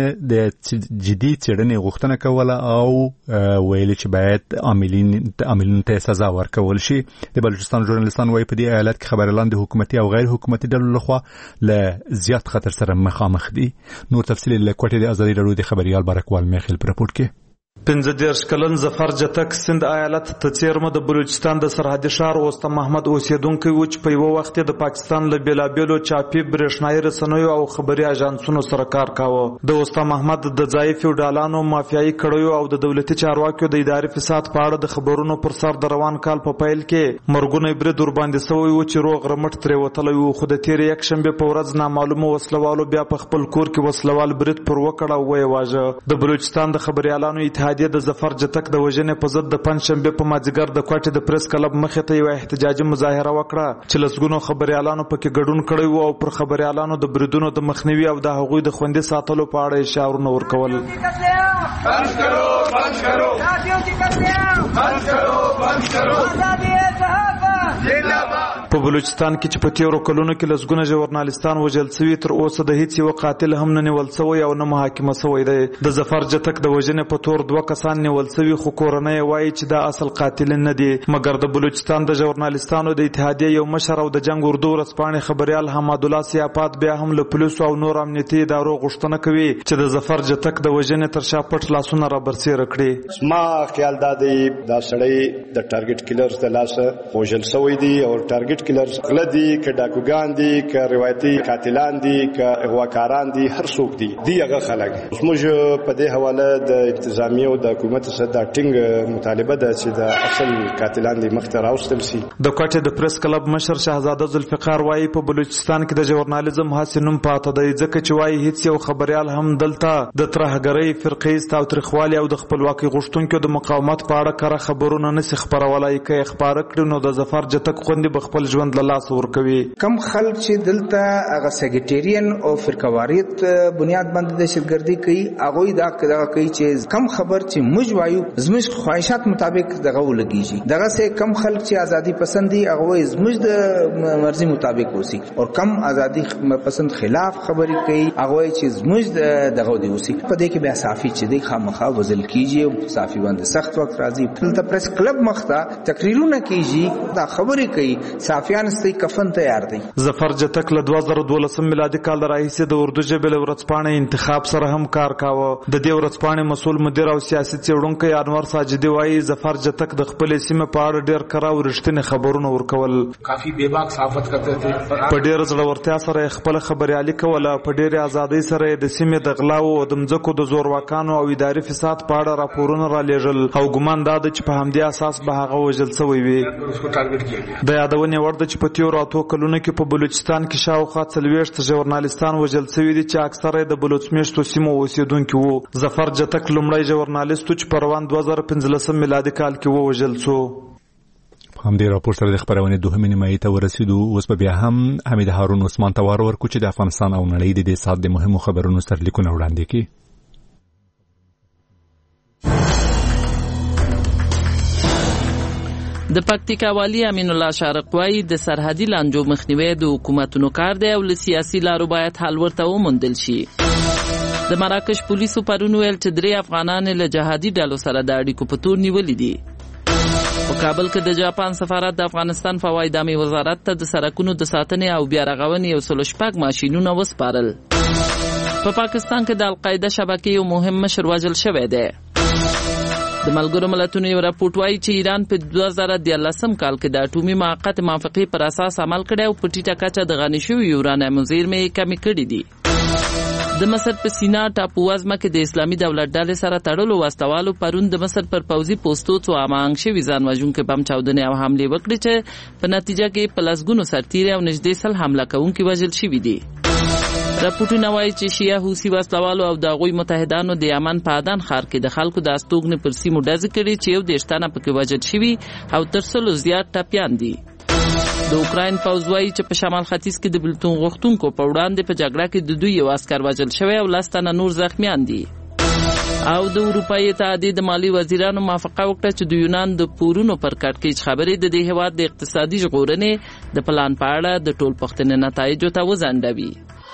S6: څېړنې غوښتنه کوله او ویل چې باید عاملینو ته سزا ورکول شي. د بلوچستان ژورنالستان وايي په دې ایالت کې خبريالان د حکومتي او غیر حکومتي ډلو لخوا له زیات خطر سره مخامخ دي. نور تفصیل له کوټې د ازادي راډیو د خبريال برکوال میخیل پر راپورټ کې.
S20: 15 کلن ظفر جتک سند ایالت ته چیرمه د بلوچستان د سرحدي ښار اوسته محمد اوسیدونکو و چې په یو وخت د پاکستان له بیلابیلو چاپی برېښنایي رسنیو او خبري اژانسونو سره کار کاوه. د اوسته محمد د ځای فیوډالانو مافیایي کړیو او د دولتي چارواکیو د اداري فساد په اړه د خبرونو پر سر د روان کال په پیل کې مرګونه برید ور باندې سوی و چې روغ رمټ ترې وتلی و، خو د تیر یک شنبه په ورځ نامعلومه وسلوالو بیا په خپل کور کې وسلوال برید پر وکړ او ویې واژه. د بلوچستان د خبريالانو اتحادیه د ظفر جتک د وژنې په ضد د پنځشنبه په مازیګر د کوټې د پریس کلب مخې ته یو احتجاجي مظاهره وکړه چې لسګونو خبريالانو پکې ګډون کړی و او پر خبريالانو د بریدونو د مخنیوي او د هغوی د خوندي ساتلو په اړه اشارونه ورکول. بند کرو بند کرو ساتھیوں کی قتل بند کرو بند کرو آزادی ہے صحافت زندہ باد. په بلوچستان کې چې په تیرو کلونو کې لسګونه ژورنالستان وژل شوي، تر اوسه د هیڅ یو قاتل هم نه نیول شوی او نه محاکمه شوی دی. د ظفر جتک د وژنې په تور 2 کسان نیول شوي، خو کورنۍ وایي چې دا اصل قاتلین نه دي. مګر د بلوچستان د ژورنالستانو د اتحادیې یو مشر او د جنگ اردو ورځپاڼې خبريال حماد الله سیاپات بیا هم له پولیسو او نور امنیتي ادارو غوښتنه کوي چې د ظفر جتک د وژنې تر شا پټ لاسونه را برسېره کړي.
S21: ما خیال دا دی دا سړی د ټارګټ کیلرز د لاسه وژل شوی دی او ټارګټ کیلرز غلدي که ډاکوګان دي که روایتي قاتلان دي که اغواکاران دي هر څوک دي هغه خلک. موږ په دې حواله د انتظامیه او د حکومت سره د ټینګ مطالبه ده چې د اصل قاتلان دي مخته راوستل شي.
S20: د کوټې د پریس کلب مشر شهزاده ذوالفقار وايي په بلوچستان کې د ژورنالیزم هڅې نوم پاته دی، ځکه چې وايي هیڅ یو خبريال هم دلته د ترهګرۍ، فرقیست او تاریخوالي او د خپلواکۍ غوښتونکو د مقاومت په اړه کره خبرونه نشي خپرولای. که خبره کړي نو د ظفر جتک خوندې به خپل خپل ژوند له لاس ورکوي.
S2: کم خلک چې دلته هغه سیکریټریان او فرقواریت بنیاد باندې دهشتګردي کوي هغه دا کوي چې کم خبر چې موږ وایو زموږ خواهشات مطابق دغه ولګیږي. دغه سه کم خلک چې ازادي پسند دي هغه زموږ د مرزي مطابق وسی او کم ازادي پسند خلاف خبري کوي هغه چې زموږ دغه دی وسی. په دې کې بیا صافي چې د خامخا وزل کیږي او صافي باندې سخت وخت راځي. دلته پریس کلب مخته تقریرونه کیږي دا خبري کوي صافیان ستې کفن تیار دي.
S20: ظفر جتک له 2012 میلادي کال راهیسې د اردو ژبې له ورځپاڼې انتخاب سره هم کار کاوه. د دې ورځپاڼې مسؤل مدیر او سیاسي څېړونکی انور ساجدي وایي ظفر جتک د خپل سیمه په اړه ډېر کره او رښتینی خبرونه ورکول.
S22: کافی بے باک صحافت کوي
S20: په ډېر زړورتیا سره خپل خبريالي کوله. په ډېر ازادۍ سره د سیمې د غلاو او د مځکو د زورواکانو او اداري فساد په اړه راپورونه را لېږل او ګمان دا چې په همدې اساس به هغه وژل شوی وي. د یادونې وړ ده چې په تیرو اتو کلونو کې په بلوچستان کې شاوخوا 40 ژورنالستان وژل شوي دي چې اکثره د بلوچ میشتو سیمو اوسیدونکي وو. ظفر جتک لومړی ژورنالیست چې په روان 2015 میلادي کال کې ووژل شو.
S1: همدې راپور سره د خبرونې دوهمې نیمایي ته ورسېدو. اوس به بیا هم حمید هارون عثمان ته وار ورکړو چې د افغانستان او نړۍ د دې ساعت د مهمو خبرونو سرلیکونه وړاندې کړي.
S23: د پکتیکا والی امین الله شارق وایي د سرحدي لانجو مخنیوي د حکومتونو کار دی او له سیاسي لارو باید حل ورته وموندل شي. د مراکش پولیسو پرون ویل چې 3 افغانان له جهادي ډلو سره د اړیکو په تور نیولې دي. په کابل کې د جاپان سفارت د افغانستان فواید عامه وزارت ته د سرکونو د ساتنې او بیا رغونې یو څلور شپږ ماشینونه وسپارل. په پاکستان کې د القاعده شبکې یو مهم مشر وژل شوی دی. د ملګرو ملتونو یو راپورټ وایي چې ایران په 2013 کال کې د اټومي موقت موافقې پر اساس عمل کړی او په ټیټه کچه د غني شوي یورانیم زیرمې کمې کړې دي. د مصر په سینا ټاپو وزمه کې د اسلامي دولت ډلې سره تړلو واستوالو پرون د مصر پر پوځي پوسټو څو امانګ شوي ځان وژونکي بم چاودنې او حملې وکړې چې په نتیجه کې په لسګونو سرتیري او نږدې 100 حمله کوونکي وژل شوي دي. راپورټونه وایي چې شیعه حوثي واستوالو او د هغوی متحدانو د یمن په عدن ښار کې د خلکو د استوګنې پر سیمو ډزې کړي چې 10 تنه پکې وژل شوي او تر 100 زیات ټپیان دي. د اوکراین پوځ وایي چې په شمال ختیځ کې د بلتون غوښتونکو په وړاندې په جګړه کې د دوی یو عسکر وژل شوی او 10 تنه نور زخمیان دي. او د اروپایي اتحادیې د مالی وزیرانو موافقه وکړه چې د یونان د پورونو پر کړکېچ خبرې د دې هېواد د اقتصادي ژغورنې د پلان په اړه د ټولپوښتنې نتایجو ته وځنډوي.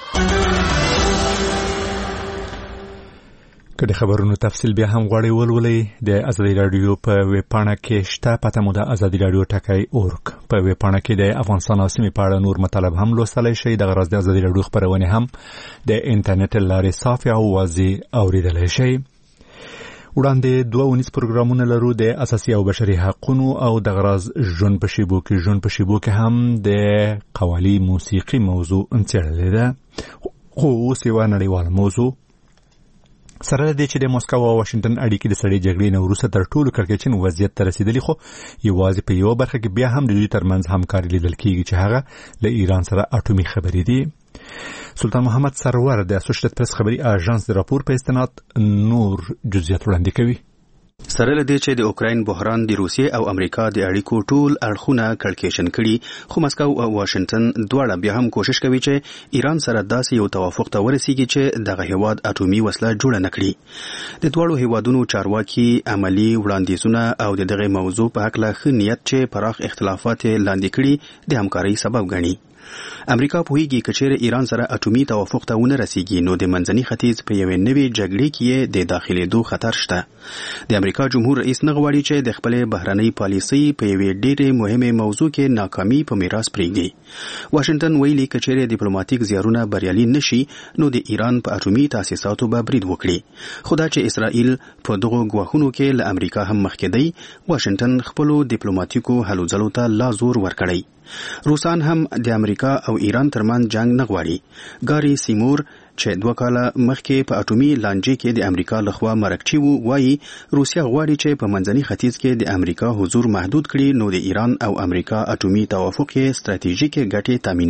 S1: که د خبرونو تفصیل بیا هم غواړئ ولولئ د ازادي راډیو په ویب پاڼه کې شته. پته مو د ازادي راډیو ټکی.org په ویب پاڼه کې د افغانستان او سیمې په اړه نور مطالب هم لوستلی شئ. دغه راز د ازادي راډیو خبرونه هم د انټرنیټ له لارې صافي او واضح اوریدلی شئ. وړاندې 2 پروګرامونه لرو د اساسي او بشري حقوقو او دغه راز ژوند په شیبو کې هم د قوالی موسیقي موضوع انڅړلې ده. خو اوس یو نړیوال موضوع سره د چې د مسکو او واشنگټن اړیکې د سړې جګړې نه وروسته تر ټولو کړکېچن وضعیت ته رسیدلی، خو یوازې په یو برخه کې بیا هم د دوی ترمنځ همکاري لیدل کېږي چې هغه له ایران سره اټومي خبرې دي. سلطان محمد سرور د اسوسییټډ پریس خبري اژانس د راپور په استناد نور جزئیات وړاندې کوي.
S24: سره لدې چې د اوکراین بحران د روسیې او امریکا د اړیکو ټول اړخونه کړکېچن کړي، خو مسکو او واشنگټن دواړه بیا هم کوشش کوي چې ایران سره داسې یو توافق ته ورسیږي چې دغه هیواد اټومي وسله جوړه نکړي. د دواړو هیوادونو چارواکي عملی وړاندیزونه او دغه موضوع په حق له ښه نیت چې پراخ اختلافات لاندې کړي د همکارۍ سبب ګڼي. امریکا پوهیږي چې چیرې ایران سره اټومي توافق ته ونه رسیږي نو د منځني ختیځ په یوې نوې جګړې کې د داخليدو خطر شته. د امریکا جمهور رئیس نه غواړي چې د خپل بهرنۍ پالیسۍ په یوې ډېرې مهمه موضوع کې ناکامي په میراث پرېږدي. واشنگټن ویلي چې چیرې ډیپلوماټیک زیارونه بریالي نشي نو د ایران په اټومي تاسیساتو به برید وکړي. خدا چې اسرائیل په دغه غواخونو کې له امریکا هم مخکې دی، واشنگټن خپل ډیپلوماټیکو هلو ځلو ته لا زور ورکړي. روسان هم د امریکا او ایران ترمن جنگ نه غواړي. ګاری سیمور چې 2 کاله مخکې په اټومي لانجې کې د امریکا لخوا مرکچي وو، وایي روسیا غواړي چې په منځني ختیځ کې د امریکا حضور محدود کړي نو د ایران او امریکا اټومي توافق یې ستراتیژیکي ګټې تامینوي.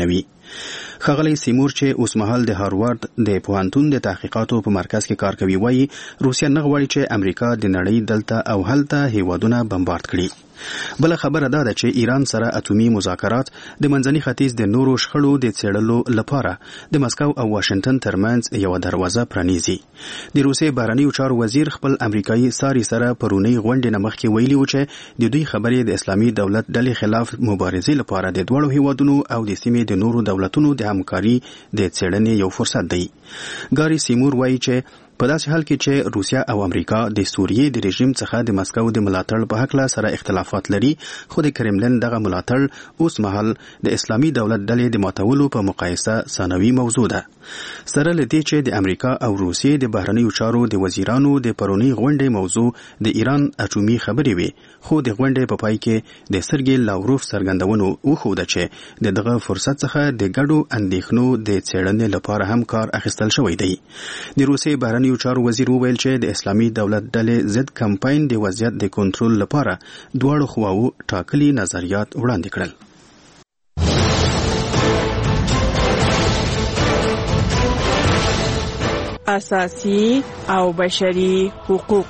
S24: ښاغلی سیمور چې اوسمهال د هاروارد د پوهنتون د تحقیقاتو په مرکز کې کار کوي وایي روسیا نه غواړي چې امریکا د نړۍ دلته او هلته هیوادونه بمبارد کړي. بل خبره دا ده چې ایران سره اټومي مذاکرات د منځني ختیځ د نورو شخړو د څېړلو لپاره د مسکو او واشنگټن ترمنځ یو دروازه پرانیزي. د روسیې بهرنیو چارو وزیر خپل امریکایي ساري سره پرونی غونډې نه مخکې ویلي و چې د دوی خبرې د اسلامي دولت ډلې خلاف مبارزې لپاره د دوړو هیوادونو او د سیمې د نورو دولتونو د همکاري د څېړنې یو فرصت دی. ګاری سیمور وایي چې په داسې حال کې چې روسیا او امریکا د سوریې د رژیم څخه د مسکو د ملاتړ په هکله سره اختلافات لري، خو د کرملن دغه ملاتړ اوس مهال د اسلامي دولت ډلې د ماتولو په مقایسه ثانوي موضوع ده. سره له دې چې د امریکا او روسیې د بهرنیو چارو د وزیرانو د پرونی غونډې موضوع د ایران اټومي خبرې وي، خو د غونډې په پای کې د سرګي لاوروف څرګندونو وښوده چې دغه فرصت څخه د ګډو اندېښنو د څېړنې لپاره هم کار اخیستل شوی دی. د روسیې بهرنیو چارو وزیر وویل چې د اسلامي دولت ډلې ضد کمپاین د وضعیت د کنټرول لپاره دواړو خواو ټاکلي نظریات وړاندې کړل.
S3: اساسي او بشري حقوق.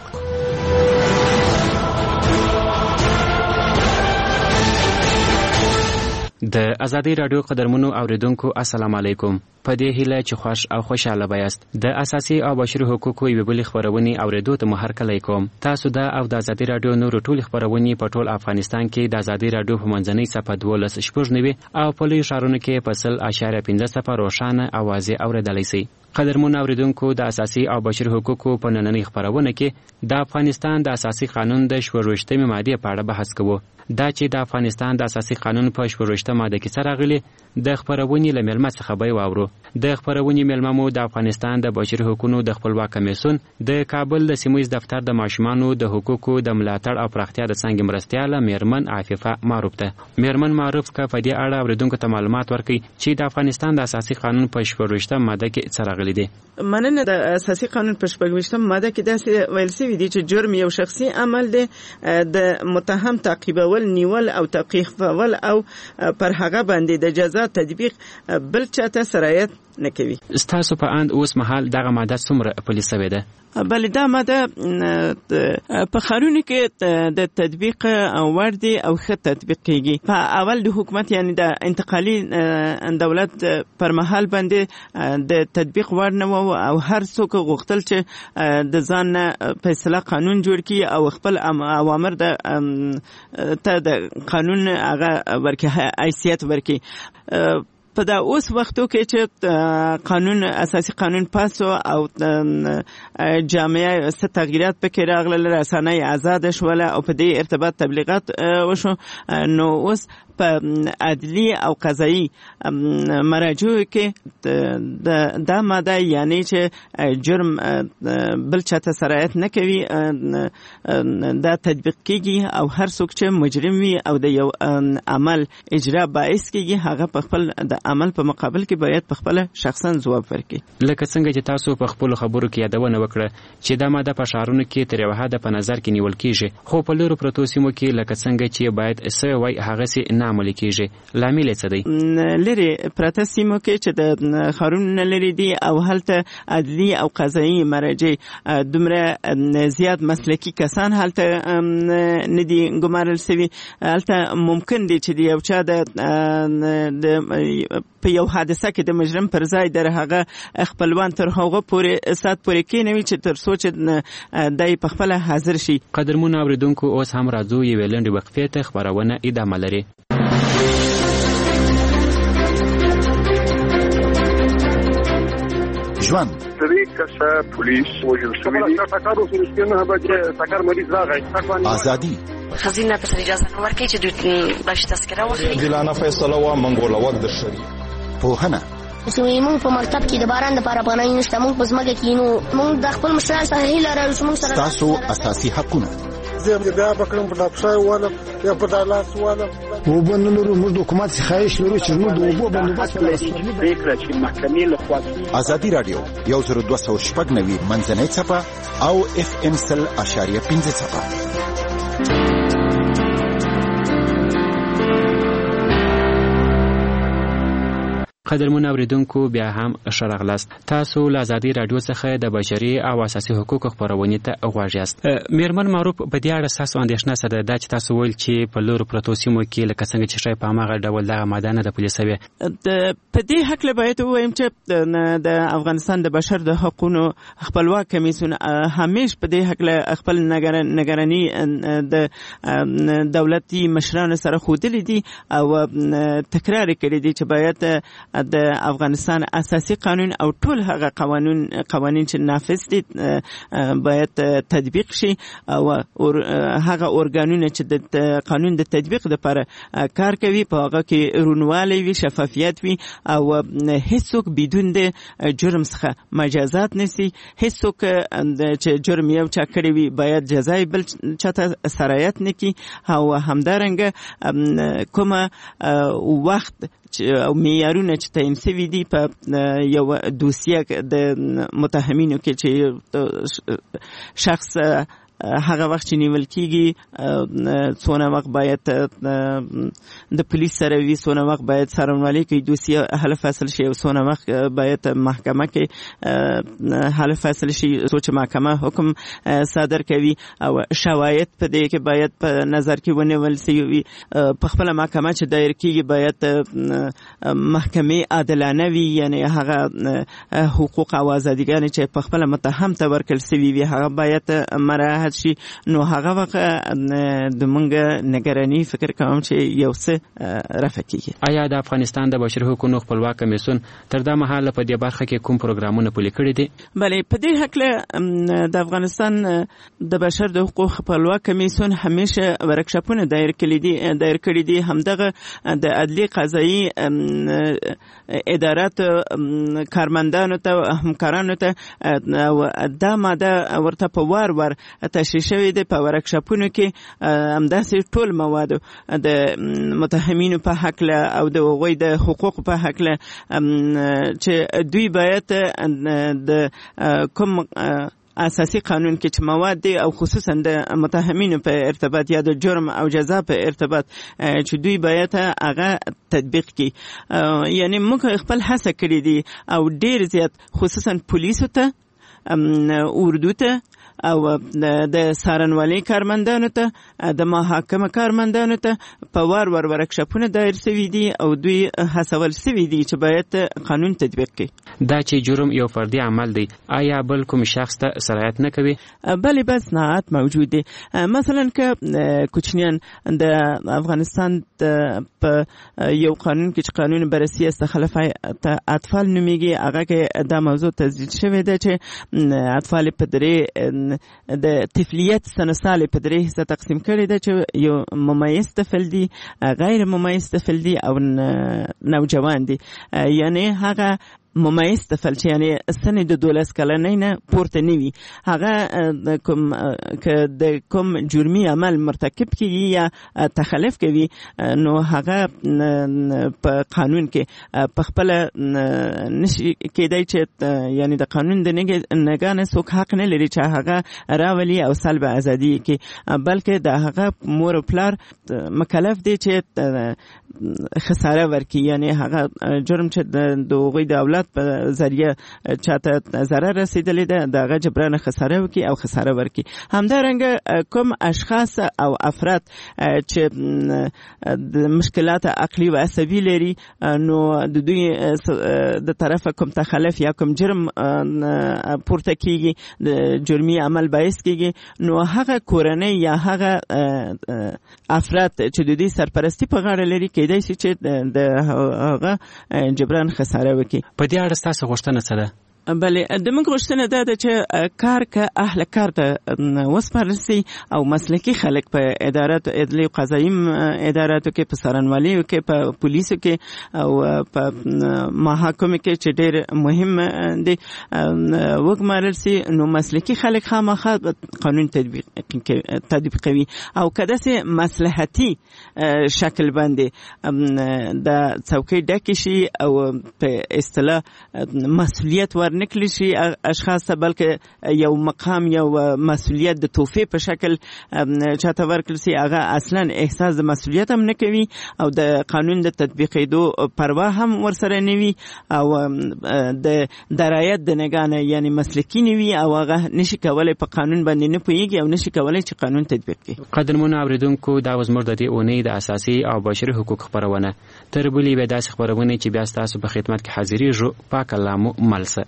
S4: د ازادي رادیو قدرمنو اوریدونکو السلام علیکم. په دې هیله چې خوش او خوشاله بایاست. د اساسي او بشري حقوقو یوې بلې خبرونې اوریدو ته مو هرکلی کوم. تاسو دا او د ازادي رادیو نورو ټولې خبرونې په ټول افغانستان کې د ازادي رادیو په منځنۍ صفحه 12.9 او په لویو ښارونو کې په 0.15 روښانه اوازې اوریدلی شئ. قدرمنو اوریدونکو، د اساسي او بشري حقوقو په نننۍ خبرونه کې د افغانستان د اساسي قانون د 24مې ماده په اړه بحث کوو. دا چې د افغانستان د اساسي قانون په 24مه ماده کې څه راغلي، د خبرونې له میلمه څخه به واورو. د خبرونې میلمه مو د افغانستان د بشري حقوقو د خپلواک کمیسیون د کابل د سیمویز دفتر د ماشومانو د حقوقو د ملاتړ او پراختیا د څنګه مرستیاله میرمن عفیفه معروف ده. میرمن معروف که په دې اړه اوریدونکو ته معلومات ورکړي چې د افغانستان د اساسي قانون په 24مه ماده کې څه راغلي دي.
S3: مننه. د اساسي قانون په 24مه ماده کې داسې ویل شوی دی چې جرم یو شخصي عمل دی، د متهم تعقیبول، نیول او توقیفول او پر هغه باندې د جزا تطبیق بل چاته سرایت نه کوي.
S4: ستاسو په اند اوس مهال دغه ماده څومره پلي شوې ده؟
S3: بلې دا ماده په ښارونو کې د تطبیق وړ دی او ښه تطبیق کیږي. په اول د حکومت یعنی د انتقالي دولت پر مهال باندې د تطبیق وړ نه و او هر څوک غوښتل چې د ځان فیصله قانون جوړ کړي او خپل اوامر ته د قانون هغه ورکړي، حیثیت ورکړي. په دا اوس وختو کې چې قانون اساسي قانون پاسو او جامعه ست تغییرات پکې راغلل، رسنۍ آزاد شول او په دې ارتباط تبلیغات وشو، نو اوس په عدلی او قضایی مراجعو کې دا ماده یعنی چې جرم بل چاته سرایت نه کوي دا تطبیق کیږي او هر څوک چې مجرم وي او د یو عمل اجرا باعث کیږي هغه په خپل د عمل په مقابل کې باید په خپل شخصا ځواب ورکړي.
S4: لکه څنګه چې تاسو په خپل خبرو کې یادونه وکړه چې دا ماده په ښارونو کې تر یو حده په نظر کې نیول کیږي، خو په لورو پرتو سیمو کې لکه څنګه چې باید څه وای هغه سي نه عملي کیږي. لامل څه دی؟
S3: لري پرته سیمو کې چې د ښارونو لري دي او هلته عدلی او قضایي مراجع دومره زیات مسلکی کسان هلته ندي ګمارل شوي. هلته ممکن دی چې یو چا د په یو حادثه کې د مجرم پر ځای در هغه خپلوان تر هغه پورې سات پورې کېنوي چې تر سوچ دای په خپل حاضر شي.
S4: قدرمنو اوریدونکو، اوس هم راځو یوې لنډې وقفې ته، خبرونه ادامه لري.
S11: ژوند
S18: پولیس وژل شوی
S11: ازادي
S7: خزینه په اجازه نه ورکړي چې دوی باش تذکره واخلي.
S21: دلانه فیصله وا منګوله وخت در شری
S11: پوهنه
S9: موږ په مکتب کې د باران لپاره پناه نشته، موږ په ځمکه کې نو موږ د خپل مشرانو سره هیله لرو چې موږ سره
S11: تاسو اساسي حقونه
S25: زه بیا بکرم په ډاکټر والا یا په دالاس والا وبنلو موږ د حکومت خواهش لرو چې موږ د وبو بندوبست
S18: فکر چې محکمې له خوا
S11: ازادي رادیو 1290 منځنۍ صفحه او FM 0.5 صفحه.
S4: قدرمن اوریدونکو بیا هم شرغلاست. تاسو له ازادي رادیو څخه د بشري او اساسي حقوقو خبرونه ته غواړئ یاست. میرمن معروف په دې اړه تاسو اندېښنه سره دا چې تاسو ویل چې په لور پروتو سیمو کې لکه څنګه چې شای په هغه ډول دغه ماده نه د پولیسوي
S3: په دې حق له باید وایم چې د افغانستان د بشر د حقوقو خپلواک کمیسیون همیش په دې حق له خپل نگرانی د دولتي مشرانو سره خودلې دي او تکرار کړی دي چې باید د افغانستان اساسي قانون او ټول هغه قوانین چې نافذ دي باید تطبیق شي او هغه اورګانونه چې د قانون د تطبیق لپاره کار کوي په هغه کې رونوالی وي، شفافیت وي او هیڅوک بدون د جرم څخه مجازات نشي. هیڅوک چې جرم یو چا کړی وي باید جزای بل چاته سرایت نکي او همدارنګه کومه وخت او معیارونه چې تعیین شوي دي په یو دوسیه د متهمینو کې چې شخص هغه وخت چې نیول کیږي څونه وخت باید د پولیس سره وي، څونه وخت باید څارنوالي کوي، دوسیه حل فصل شي او څونه وخت باید محکمه کې حل فصل شي، سوچ محکمه حکم صادر کوي او شواهد په دې کې باید په نظر کې ونیول شي. په خپل محکمه چې دایر کیږي باید محکمه عادلانه وي، یعنی هغه حقوق او ازادیګان چې په خپل متهم ته ورکړل شوي وي هغه باید مراعات شي. نو هغه وخت د مونږ نگرانی فکر کوم چې یو څه رافع کیږي.
S4: آیا د افغانستان د بشري حقوقو خپلواک کمیسیون تر دا مهاله په دې برخه کې کوم پروګرامونه پلي کړي دي؟
S3: بله، په دې حق د افغانستان د بشر د حقوقو خپلواک کمیسیون همیشه ورکشاپونه دایر کړي دي. همدغه د عدلي قضایي ادارات کارمندانو ته همکارانو ته دا ماده ورته په وار تشریح شوی دی. په ورکشاپونو کې همداسې ټول مواد د متهمینو په حق او د هغوی د حقوقو په حق چې دوی باید د کوم اساسي قانون کې چې مواد دي او خصوصا د متهمینو په ارتباط یا د جرم او جزا په ارتباط چې دوی باید هغه تطبیق کړي. یعنی موږ خپل هڅه کړې دي او ډیر زیات خصوصا پولیسو ته، اردو ته او د څارنوالۍ کارمندانو ته، د محاکمه کارمندانو ته په وار ورکشاپونه دایر شوي دي او دوی هڅول شوي دي چې باید قانون تطبیق کړي.
S4: دا چې جرم یو فردي عمل دی، آیا بل کوم شخص ته سرایت نه کوي؟
S3: بله، بس صناعت موجود دی. مثلا که کوچنیان د افغانستان په یو قانون کې چې قانون بررسی است خلف اطفال نومیږي، هغه کې دا موضوع تسجیل شوی دی چې اطفال په درې د طفلیت سنسال په درې حصه تقسیم کړي ده چې یو ممیز طفل دی، غیر ممیز طفل دی او نوجوان دی. یعنی هغه ممیز طفل چې یعنی سن د 12 کلنۍ نه پورته نه وي، هغه د کوم جرمي عمل مرتکب کیږي یا تخلف کوي، نو هغه په قانون کې په خپل نشي کېدای چې یعنی د قانون د نگاه نه څوک حق نه لري چې هغه راولي او سلب ازادي کې، بلکې د هغه مور او پلار مکلف دي چې خساره ورکړي. یعنی هغه جرم چې د هغوی د اولاد په ذریعه چاته ضرر رسیدلی ده دغه جبران خساره وکړي او خساره ورکړي. همدارنګه کوم اشخاص او افراد چې د مشکلات عقلی و عصبي لري، نو د دوی د طرفه کوم تخلف یا کوم جرم پورته کیږي، د جرمي عمل باعث کیږي، نو هغه کورنۍ یا هغه افراد چې د دې سرپرستی په غاړه لري کېدای شي چې د هغه جبران خساره وکړي.
S4: په دې اړه ستاسو غوښتنه څه ده؟
S3: بله، د موږ غوښتنه دا ده چې کار که اهل کار ته وسپارل شي او مسلکي خلک په اداراتو عدلي او قضایي اداراتو کې، په څارنوالۍ کې، په پولیسو کې او په محاکمو کې چې ډېر مهم دي وګمارل شي، نو مسلکي خلک خامخا قانون تطبیق کوي او که داسې مصلحتي شکل باندې د څوکۍ ډکې شي او په اصطلاح مسؤلیت ور ورنکړي شي اشخاص ته، بلکې یو مقام یو مسؤلیت د توفیق په شکل چاته ورکړل شي، هغه اصلا احساس د مسؤلیت هم نه کوي او د قانون د تطبیقېدو پروا هم ورسره نه وي او د درایت د نگاه یعنی مسلکی نه وي او هغه نشي کولای په قانون باندې نه پوهیږي او نشي کولای چې قانون تطبیق کړي.
S4: قدرمنو اوریدونکو، دا وزمر د دې اونۍ د اساسي او بشري حقوق خبرونه تر بلې به داسې خبرونه چې بیا ستاسو په خدمت کې حاضرېږو. پاک الله مو ملسه.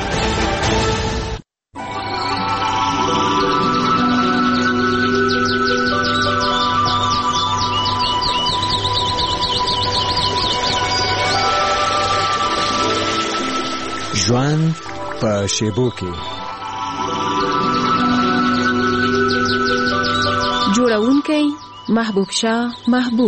S8: ژوند په شیبو کې
S19: جوړونکی محبوب شاه محبوب.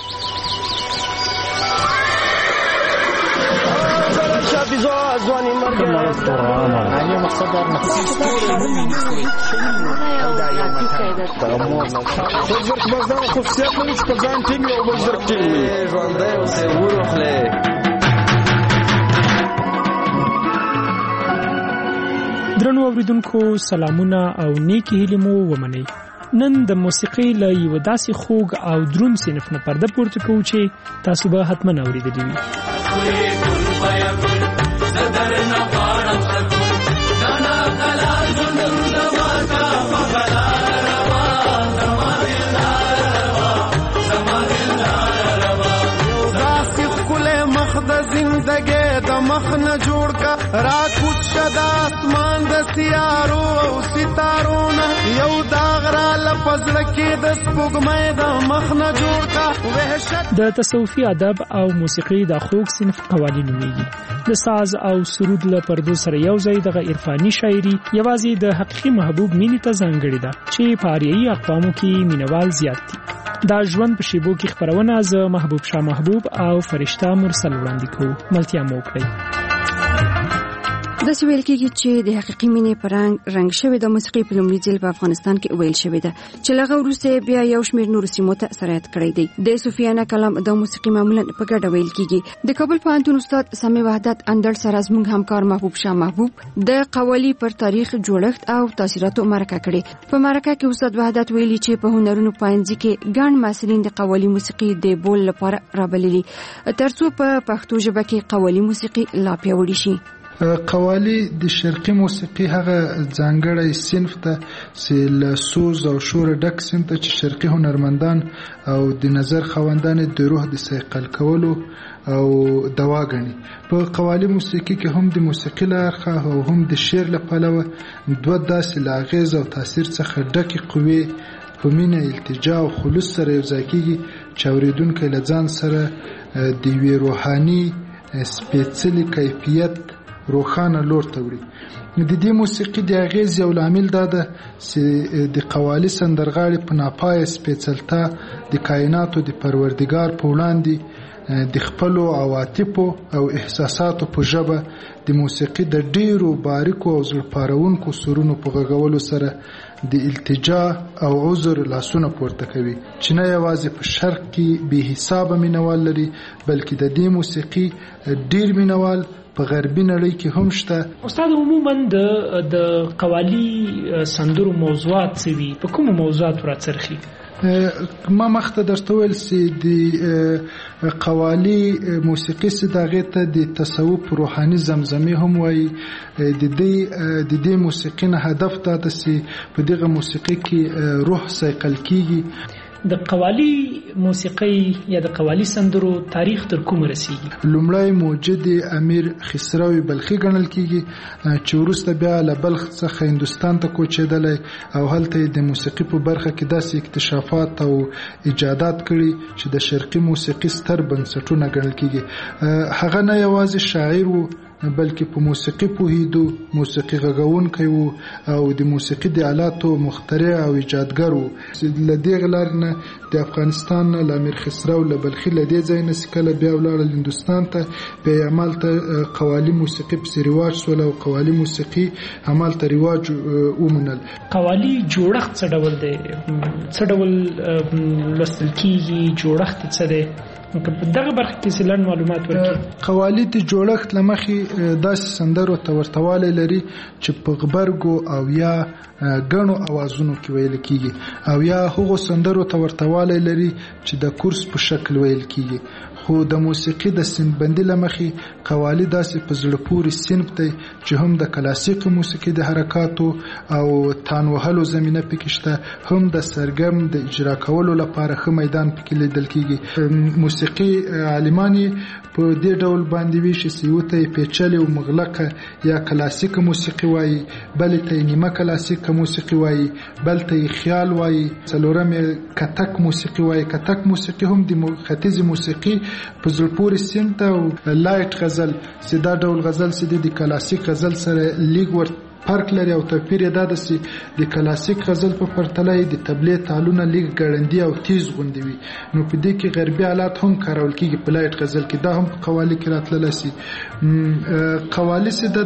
S10: درنو اوریدونکو، سلامونه او نیکی هیلې مو ومنئ. نن د موسیقۍ له یو داسې خوږ او دروند صنف نه پرده پورته کوو چې تاسو به حتما اورېدلی وي.
S12: مخنه جوړ کا را کوڅ شدا اسمان د سیارو او ستارونه یو داغ را لپزړه کې د سپوږمۍ د مخنه جوړ کا وحشت.
S10: د تصوفي ادب او موسیقي د خوږ صنف قوالی نومیږي. د ساز او سرود له پردو سره یو ځای دغه عرفاني شاعري یوازې د حقیقي محبوب مینې ته ځانګړې ده چې په اریایي اقوامو کې مینوال زیات دي. دا ژوند په شیبو کې خبرونه ز محبوب شاه محبوب او فرشته مرسل وړاندې کوو. ملتیا مو کړئ.
S13: د سویل کېږي چې د حقیقي مینې په رنګ شوی د موسیقي په لومړي ځل په افغانستان کې ویل شوی ده چې لغه وروسته بیا یو شمېر نورو سیمو ته سرایت کړی دی. د صوفیانه کلام د موسیقي معمولا په ګډه ویل کېږي. د کابل پوهنتون استاد سامي وحدت اندړ سره زموږ همکار محبوب شاه محبوب د قوالی پر تاریخ، جوړښت او تاثیراتو مرکه کړې. په مرکه کې استاد وحدت ویلي چې په هنرونو پاینځي کې ګڼ محصلین د قوالی موسیقي د بول لپاره رابللي ترڅو په پښتو ژبه کې قوالی موسیقي لا پیاوړې شي.
S15: قوالی د شرقي موسیقي هغه ځانګړی صنف ته چې له سوز او شور ډک صنف ته چې شرقي هنرمندان او د نظر خاوندان د روح د صیقل کولو او دوا غني. په قوالی موسیقي کې هم د موسیقي لارخه او هم د شعر له پلوه دوه داسې لاغیز او تاثیر څخه ډکې قوې په مینه، التجا او خلوص سره یو ځای کېږي چې اورېدونکی له ځان سره د یوې روحاني سپېڅلي کیفیت روخانه لور ته وړي. د دې موسیقي د اغیز یو لامل دا ده چې د قوالی سندرغاړي په ناپایه سپېڅلتا د کائناتو د پروردګار په وړاندې د خپلو عواطفو او احساساتو په ژبه د موسیقي د ډیرو باریکو او زړه سرونو په غږولو سره د التجا او عذر لاسونه پورته کوي چې نه یوازې په شرق کې به حساب مینوال لري بلکې د دې موسیقي ډیر مینوال په غربي نړۍ کې هم شته.
S10: استاد عموما د قوالی سندرو موضوعات څه وي؟ په کومو موضوعاتو راڅرخي؟
S15: ما مخته درته ویل چې د قوالی موسیقي صداغه ته د تصوف روحاني زمزمه هم وایي. د دې موسیقي نه هدف دا ده چې په دغه موسیقي کې روح صیقل کیږي.
S10: د قوالی موسیقي یا د قوالی سندرو تاریخ تر کومه رسیږي؟
S15: لومړی موجد امیر خسرو بلخي ګڼل کیږي چې وروسته بیا له بلخ څخه هندستان ته کوچېدلی او هلته د موسیقي په برخه کې داسې اکتشافات او ایجادات کړي چې د شرقي موسیقي ستر بنسټونه ګڼل کیږي. هغه نه یوازې شاعر وو بلکې په موسیقي پوهیدو، موسیقي غږونکی وو او د موسیقي د آلاتو مخترع او ایجادګر وو. له دې لارې نه د افغانستان نه له امیر خسرو له بلخي له دې ځای نه کله بیا ولاړل هندوستان ته، بیا همالته قوالی موسیقي پسې رواج شول او قوالی موسیقي همالته رواج ومنل.
S10: قوالی جوړښت څه ډول دی؟ څه ډول لوستل کیږي؟ جوړښت څه دی؟ دغه برخه کې سلن معلومات ورکړي.
S15: قوالی د جوړښت لمخې داسې سندرو ته ورتوالی لري چې په غبرګو او یا غنو اوازونو کې ویل کیږي او یا هغو سندرو ته ورتوالی لري چې د کورس په شکل ویل کیږي. خو د موسیقي د سنبندي لمخې قوالی داسې په زړه پورې صنف دی چې هم د کلاسیک موسیقي د حرکاتو او تان وهلو زمینه پکې شته، هم د سرګرم د اجرا کولو لپاره ښه میدان پکې لیدل کیږي. موسیقي عالمان په دې ډول باندې ویشي چې یو ته پیچلې او مغلقه یا کلاسیک موسیقي وایي، بل ته نیمه کلاسیک موسیقي وایي، بل ته خیال وایي، څلورم کتک موسیقي وایي. کتک موسیقي هم د ختیځ موسیقي په زړه پورې سمت او لایټ غزل چې دا ډول غزل چې د کلاسیک غزل سره لیګ ور فرق لري او توپیر یې دا ده چې د کلاسیک غزل په پرتله د تبلې تالونه لیګ ګړندي او تیز غوندي وي، نو په دې کې غربي آلات هم کارول کیږي په لایټ غزل کې، دا هم په قوالی کې راتللی سي. قوالی چې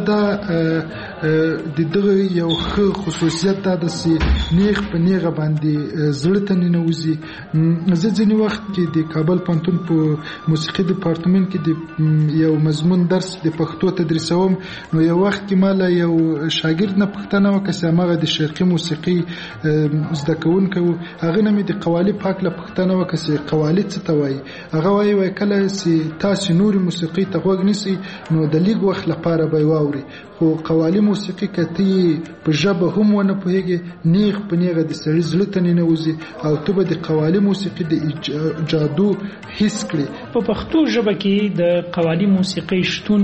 S15: د دغه یو ښه خصوصیت دا ده چې نیغ په نیغه باندې زړه ته ننوځي. زه ځینې وخت کې د کابل پوهنتون په موسیقي ډپارټمنټ کې د یو مضمون درس د پښتو تدریسوم، نو یو وخت کې مالا یو شاګرد نه پوښتنه وکړه چې هغه د شرقي موسیقي زده کوونکی و، هغه نه مې د قوالی په هکله پوښتنه وکړه چې قوالی څه ته وایي. هغه وایي کله چې تاسې نورې موسیقي ته غوږ نیسئ نو د لیګ وخت لپاره به یې واورئ، خو قوالی موسیقي که ته په ژبه هم ونه پوهېږې نیغ په نیغه د سړي زړه ته ننوځي او ته به د قوالی موسیقي د جادو حس کړې.
S10: په پښتو ژبه کې د قوالی موسیقي شتون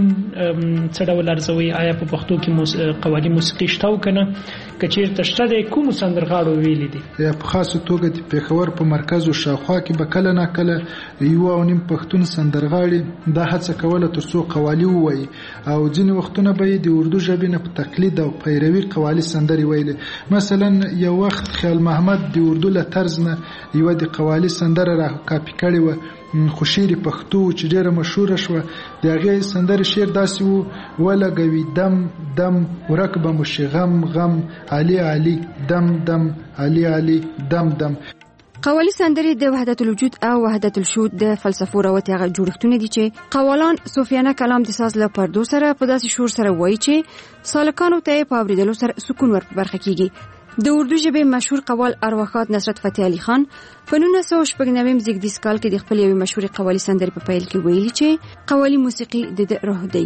S10: څه ډول ارزوي؟ آیا په پښتو کې قوالی موسیقي شته او کنه؟ که چیرته شته د کومو سندرغاړو ویلي دي؟
S15: په خاصه توګه د پېښور په مرکز او شاوخوا کې به کله نه کله یو او نیم پښتون سندرغاړي دا هڅه کوله تر څو قوالی ووایي، او ځینې وختونه به یې د اردو ژبې نه په تقلید او پیروي قوالی سندرې ویلې. مثلا یو وخت خیال محمد د اردو له طرز نه یوه د قوالی سندره را کاپي کړې وه، خو شعر پښتو چې ډېره مشهوره شوه، د هغې سندرې شعر داسې و: ولګوي دم دم ورک به مو شي غم غم، علي علي دم دم، علي علي دم دم.
S13: قوالی سندرې د وحدت الوجود او وحدت الشهود د فلسفو راوتي هغه جوړښتونه دي چې قوالان صوفیانه کلام د ساز له پردو سره په داسې شور سره وایي چې سالکانو ته په اوریدلو سره سکون ور برخه کیږي. د اردو ژبې مشهور قوال ارواښاد نصرت فتح علي خان په 1996 زیږدیز کال کې د خپل یوې مشهورې قوالی سندرې په پیل کې ویلي چې قوالی موسیقی د روح دی.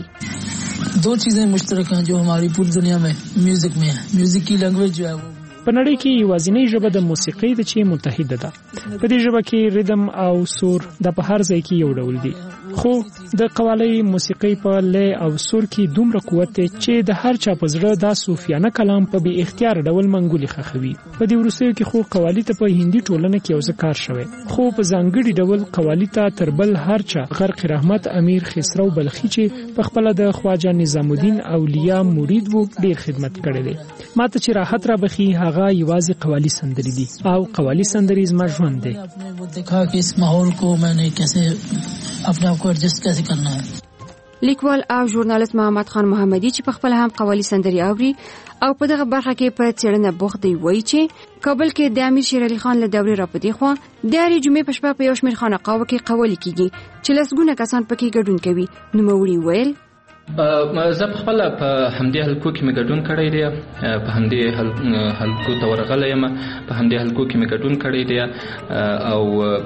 S5: دو چیزیں مشترک ہیں جو ہماری پوری دنیا میں میوزک میں ہے. میوزک کی لینگویج جو ہے وہ
S10: په نړۍ کې یوازینی ژبه د موسیقۍ د چې متحده ده. په دې ژبه کې ریدم او سور د په هر ځای کې یو ډول دي، خو د قوالی موسیقۍ په لې او سور کې دومره قوت دی چې د هر چا په زړه دا صوفیانه کلام په بی اختیار ډول منګولي خخوي. په دې وروستیو کې خو قوالی ته په هندي ټولنه کې یو ځکار شوی، خو په ځانګړي ډول قوالی ته تر بل هر چا غرق رحمت امیر خسرو بلخي چې په خپل د خواجه نظام الدین اولیاء مرید وو ډیر خدمت کړی دی. ماته چې راحت را بخي هغه یوازې قوالی سندرې دي او قوالی سندرې زما ژوند دی.
S5: دیکھا کہ اس ماحول کو میں نے کیسے اپنے آپ کو ایڈجسٹ کیسے کرنا ہے.
S13: لیکوال او ژورنالیست محمد خان محمدي چې په خپل هم قوالی سندرې اوري او په دغه برخه کې په څېړنه بوخت دی، وایي چې کابل کې د امیر شیر علي خان له دورې راپدې خو د هرې جمعې په شپه په یو شمېر خانقاوو کې قوالی کیږي چې لسګونه کسان پکې ګډون کوي. نوموړي ویل
S6: زه په خپل په همدې حلقو کې مې ګډون کړی دی، په همدې حلقو ته ورغلی یم، په همدې حلقو کې مې ګډون کړی دی او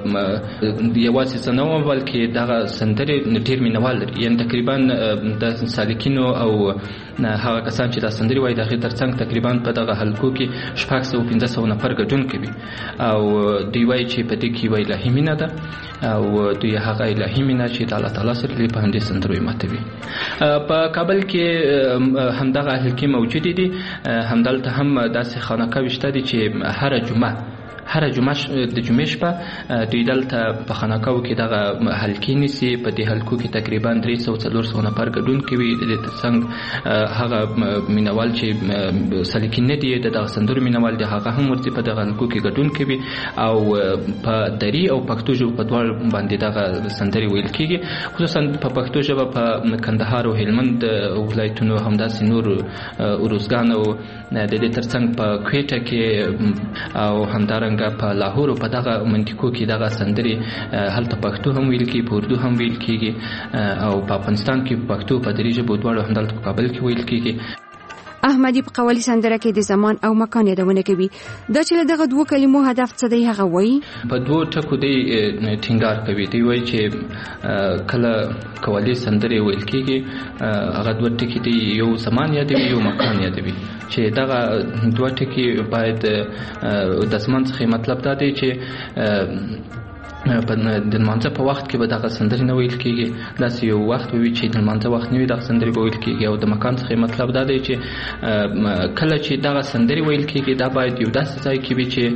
S6: یوازې زه نه وم بلکې دغه سندرې ډېر مینوال لري، یعنې تقریبا د سالکینو او هغه کسان چې دا سندرې وایي د هغې ترڅنګ تقریبا په دغه حلقو کې 600-500 نفر ګډون کوي او دوی وایي چې په دې کې یوه الهي مینه ده او دوی هغه الهي مینه چې د الله تعالی سره په همدې سندرو یې ماتوي. په کابل کې همدغه حلقې موجودې دي، همدلته هم داسې خانقاوې شته دي چې هره جمعه د جمعې شپه دوی دلته په خانقاوو کې دغه حلقې نیسي. په دې حلقو کې تقریبا 300-400 نفر ګډون کوي. د دې ترڅنګ هغه مینوال چې سالکین نه دي د دغه سندرو مینوال دي هغه هم ورته په دغه حلقو کې ګډون کوي او په دري او پښتو ژبه په دواړو باندې دغه سندرې ویل کېږي. خصوصا په پښتو ژبه په کندهار او هلمند ولایتونو همداسې نور اروزګان او د دې ترڅنګ په کویټه کې او همدارنګه همدارنګه په لاهور په دغه منطقو کې دغه سندري هلته پښتو هم ویل کیږي، په اردو هم ویل کیږي او په افغانستان کې پښتو په درې ژبو دواړو همدلته په کابل کې ویل کیږي.
S13: احمدی په قوالی سندره کې د زمان او مکان یادونه کوي. دا چې دغه دوه کلمو هدف څه دی هغه وایي.
S6: په دوه ټکو دی ټینګار کوي. دی وایي چې کله قوالی سندره ویل کیږي هغه دوه ټکي دی، یو زمان یادوي یو مکان یادوي، چې دغه دوه ټکي باید د زمان څخه مطلب دا دی چې په د لمانځه په وخت کې به دغه سندرې نه ویل کېږي، داسې یو وخت وي چې د لمانځه وخت نه وي دغه سندرې به ویل کېږي. او د مکان څخه مطلب دا دی چې کله چې دغه سندرې ویل کېږي دا باید یو داسې ځای کې وي چې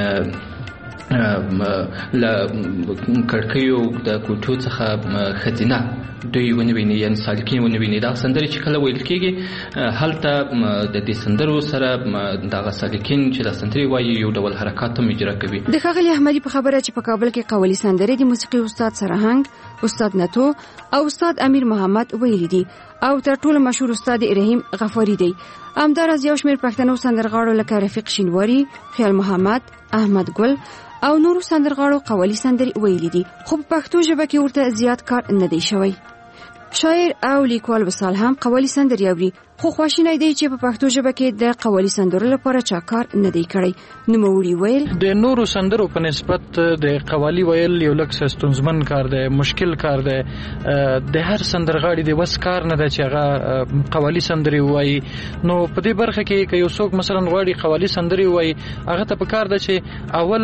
S6: له کړکیو د کوټو څخه ښځینه دوی ونه ویني، یعنی سالکین ونه ویني. دا سندرې چې کله ویل کېږي هلته د دې سندرو سره دغه سالکین چې د سندرې وایي یو ډول حرکات هم اجرا کوي.
S13: د ښاغلي احمدي په خبره چې په کابل کې قوالی سندرې د موسیقي استاد سرهنګ، استاد نتو او استاد امیر محمد ویلي دي او تر ټولو مشهور استاد رحیم غفاری دی. همداراز یو شمېر پښتنو سندرغاړو لکه رفیق شینواری، خیال محمد، احمد ګل او نورو سندرغاړو قوالی سندرې ویلي دي، خو په پښتو ژبه کې ورته زیات کار نه دی شوی. شاعر او لیکوال وصال هم قوالی سندرې اوري، خو خواشینی دی چې په پښتو ژبه کې د قوالی سندرو لپاره چا کار نه دی کړی. نوموړي ویل
S2: د نورو سندرو په نسبت د قوالی ویل یو لکه ستونزمن کار دی، مشکل کار دی. د هر سندرغاړي د وس کار نه دی چې هغه قوالی سندرې وایي. نو په دې برخه کې که یو څوک مثلا غواړي قوالی سندرې وایي، هغه ته په کار ده چې اول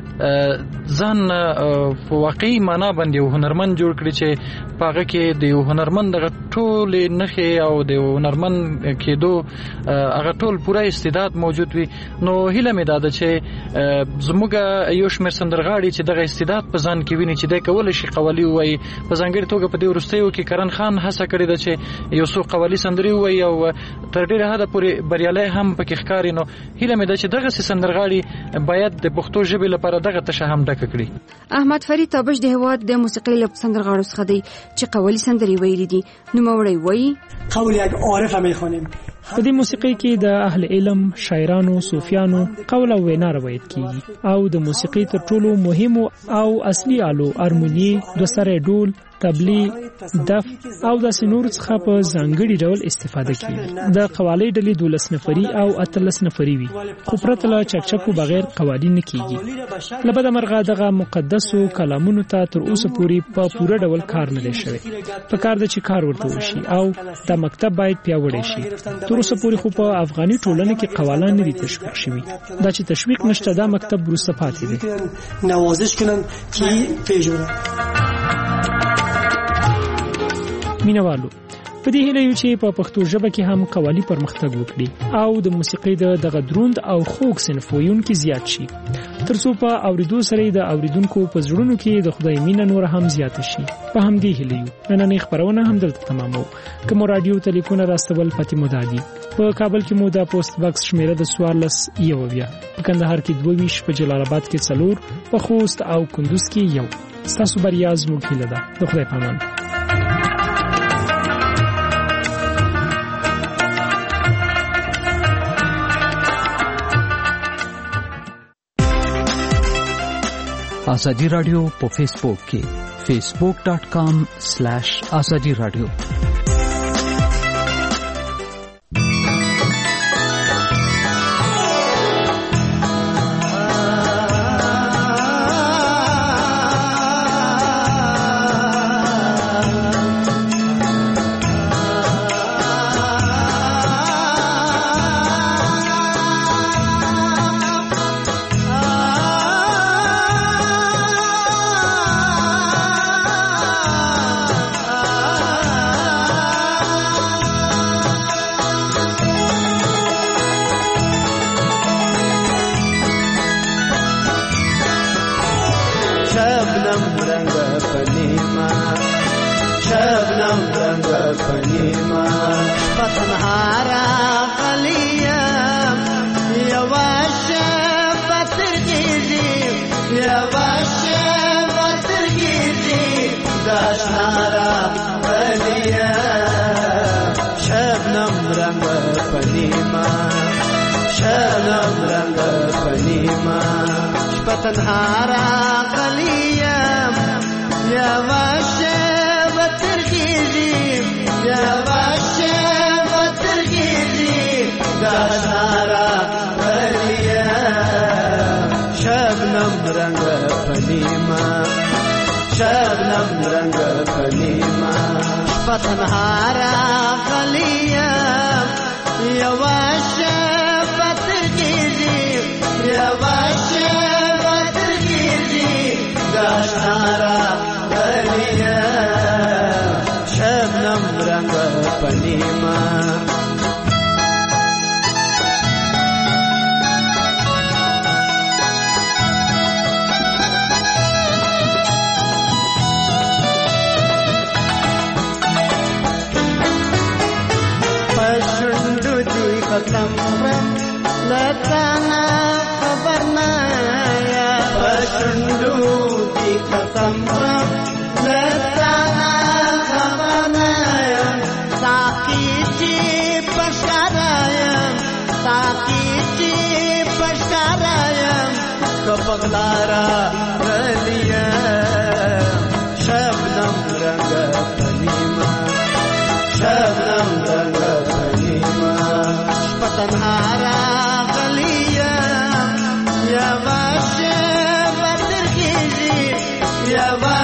S2: ځان په واقعي معنا باندې یو هنرمند جوړ کړي، چې په هغه کې د یو هنرمند دغه ټولې نښې او د یو هنرمند کېدو هغه ټول پوره استعداد موجود وي. نو هیله مې دا ده چې زموږ یو شمېر سندرغاړي چې دغه استعداد په ځان کې ویني چې دی کولی شي قوالی ووایي. په ځانګړې توګه په دې وروستیو کې کرن خان هڅه کړې ده چې یو څو قوالی سندرې ووایي او تر ډېره حده پورې بریالی هم پکې ښکاري. نو هیله مې ده چې دغسې سندرغاړي باید د پښتو ژبې لپاره دغه تشه هم ډکه کړي.
S13: احمد فرید تابش د هېواد د موسیقۍ له سندرغاړو څخه دی چې قوالی سندرې ویلي دي. نوموړی وایي
S14: قول یک عارف میخوانیم.
S10: په دې موسیقۍ کې د اهل علم، شاعرانو، صوفیانو قول او وینا روایت کیږي او د موسیقۍ تر ټولو مهمو او اصلي آلو هارموني، دوسری ډول، تبلی، دف او داسې نور څخه په ځانګړي ډول استفاده کیږي. د قوالی ډلې 12 نفري او 18 نفري وي، خو پرته له چکچکو بغیر قوالی نه کیږي. له بده مرغه دغه مقدسو کلامونو ته تر اوسه پورې په پوره ډول کار نه دی شوی. په کار ده چې کار ورته وشي او د مکتب باید پیاوړی شي. تر اوسه پورې خو په افغاني ټولنه کې قوالان نه دي تشویق شوي. دا چې تشویق نشته دا مکتب وروسته پاتې دی.
S14: نوازش کنن کی پیژورن
S10: مینوالو په دې هیله یو چې په پښتو ژبه کې هم قوالی پرمختګ وکړي او د موسیقۍ دغه دروند او خوږ صنف ویونکي زیات شي، ترڅو په اوریدو سره د اوریدونکو په زړونو کې د خدای مینه نور هم زیات شي. په همدې هیله یو نننۍ خبرونه هم دلته تمامو. کوم رادیو ټلیفون راستول فاطمه دادی، په کابل کې مو د پوسټ باکس شمیره د 14 په کندهار کې 22، په جلال آباد کې 4، په خوست او کندوز کې 1. ستاسو بریا زموږ هیله ده. د خدای پامان.
S16: آزادی رادیو په فیسبوک کې facebook.com/azadi radio.
S12: شبنم رنگ پنیما پتنهارا غلیم یواشه بترگیزی یواشه بترگیزی داشنارا غلیم شبنم رنگ پنیما شبنم رنگ پنیما پتنهارا غلیم یواشه بترگیزی یواشه بترگیزی داشنارا غلیم شبنم رنگ پنیما لتانا خبرنا يا بشندو دي كتمرا لتانا خبرنا يا ساقيتي بشكرايا ساقيتي بشكرايا كبغدارا غليا شبنم رنگ قديما شبنم رنگ قديما پتنهارا غلیم یواشه بترگیزی یواشه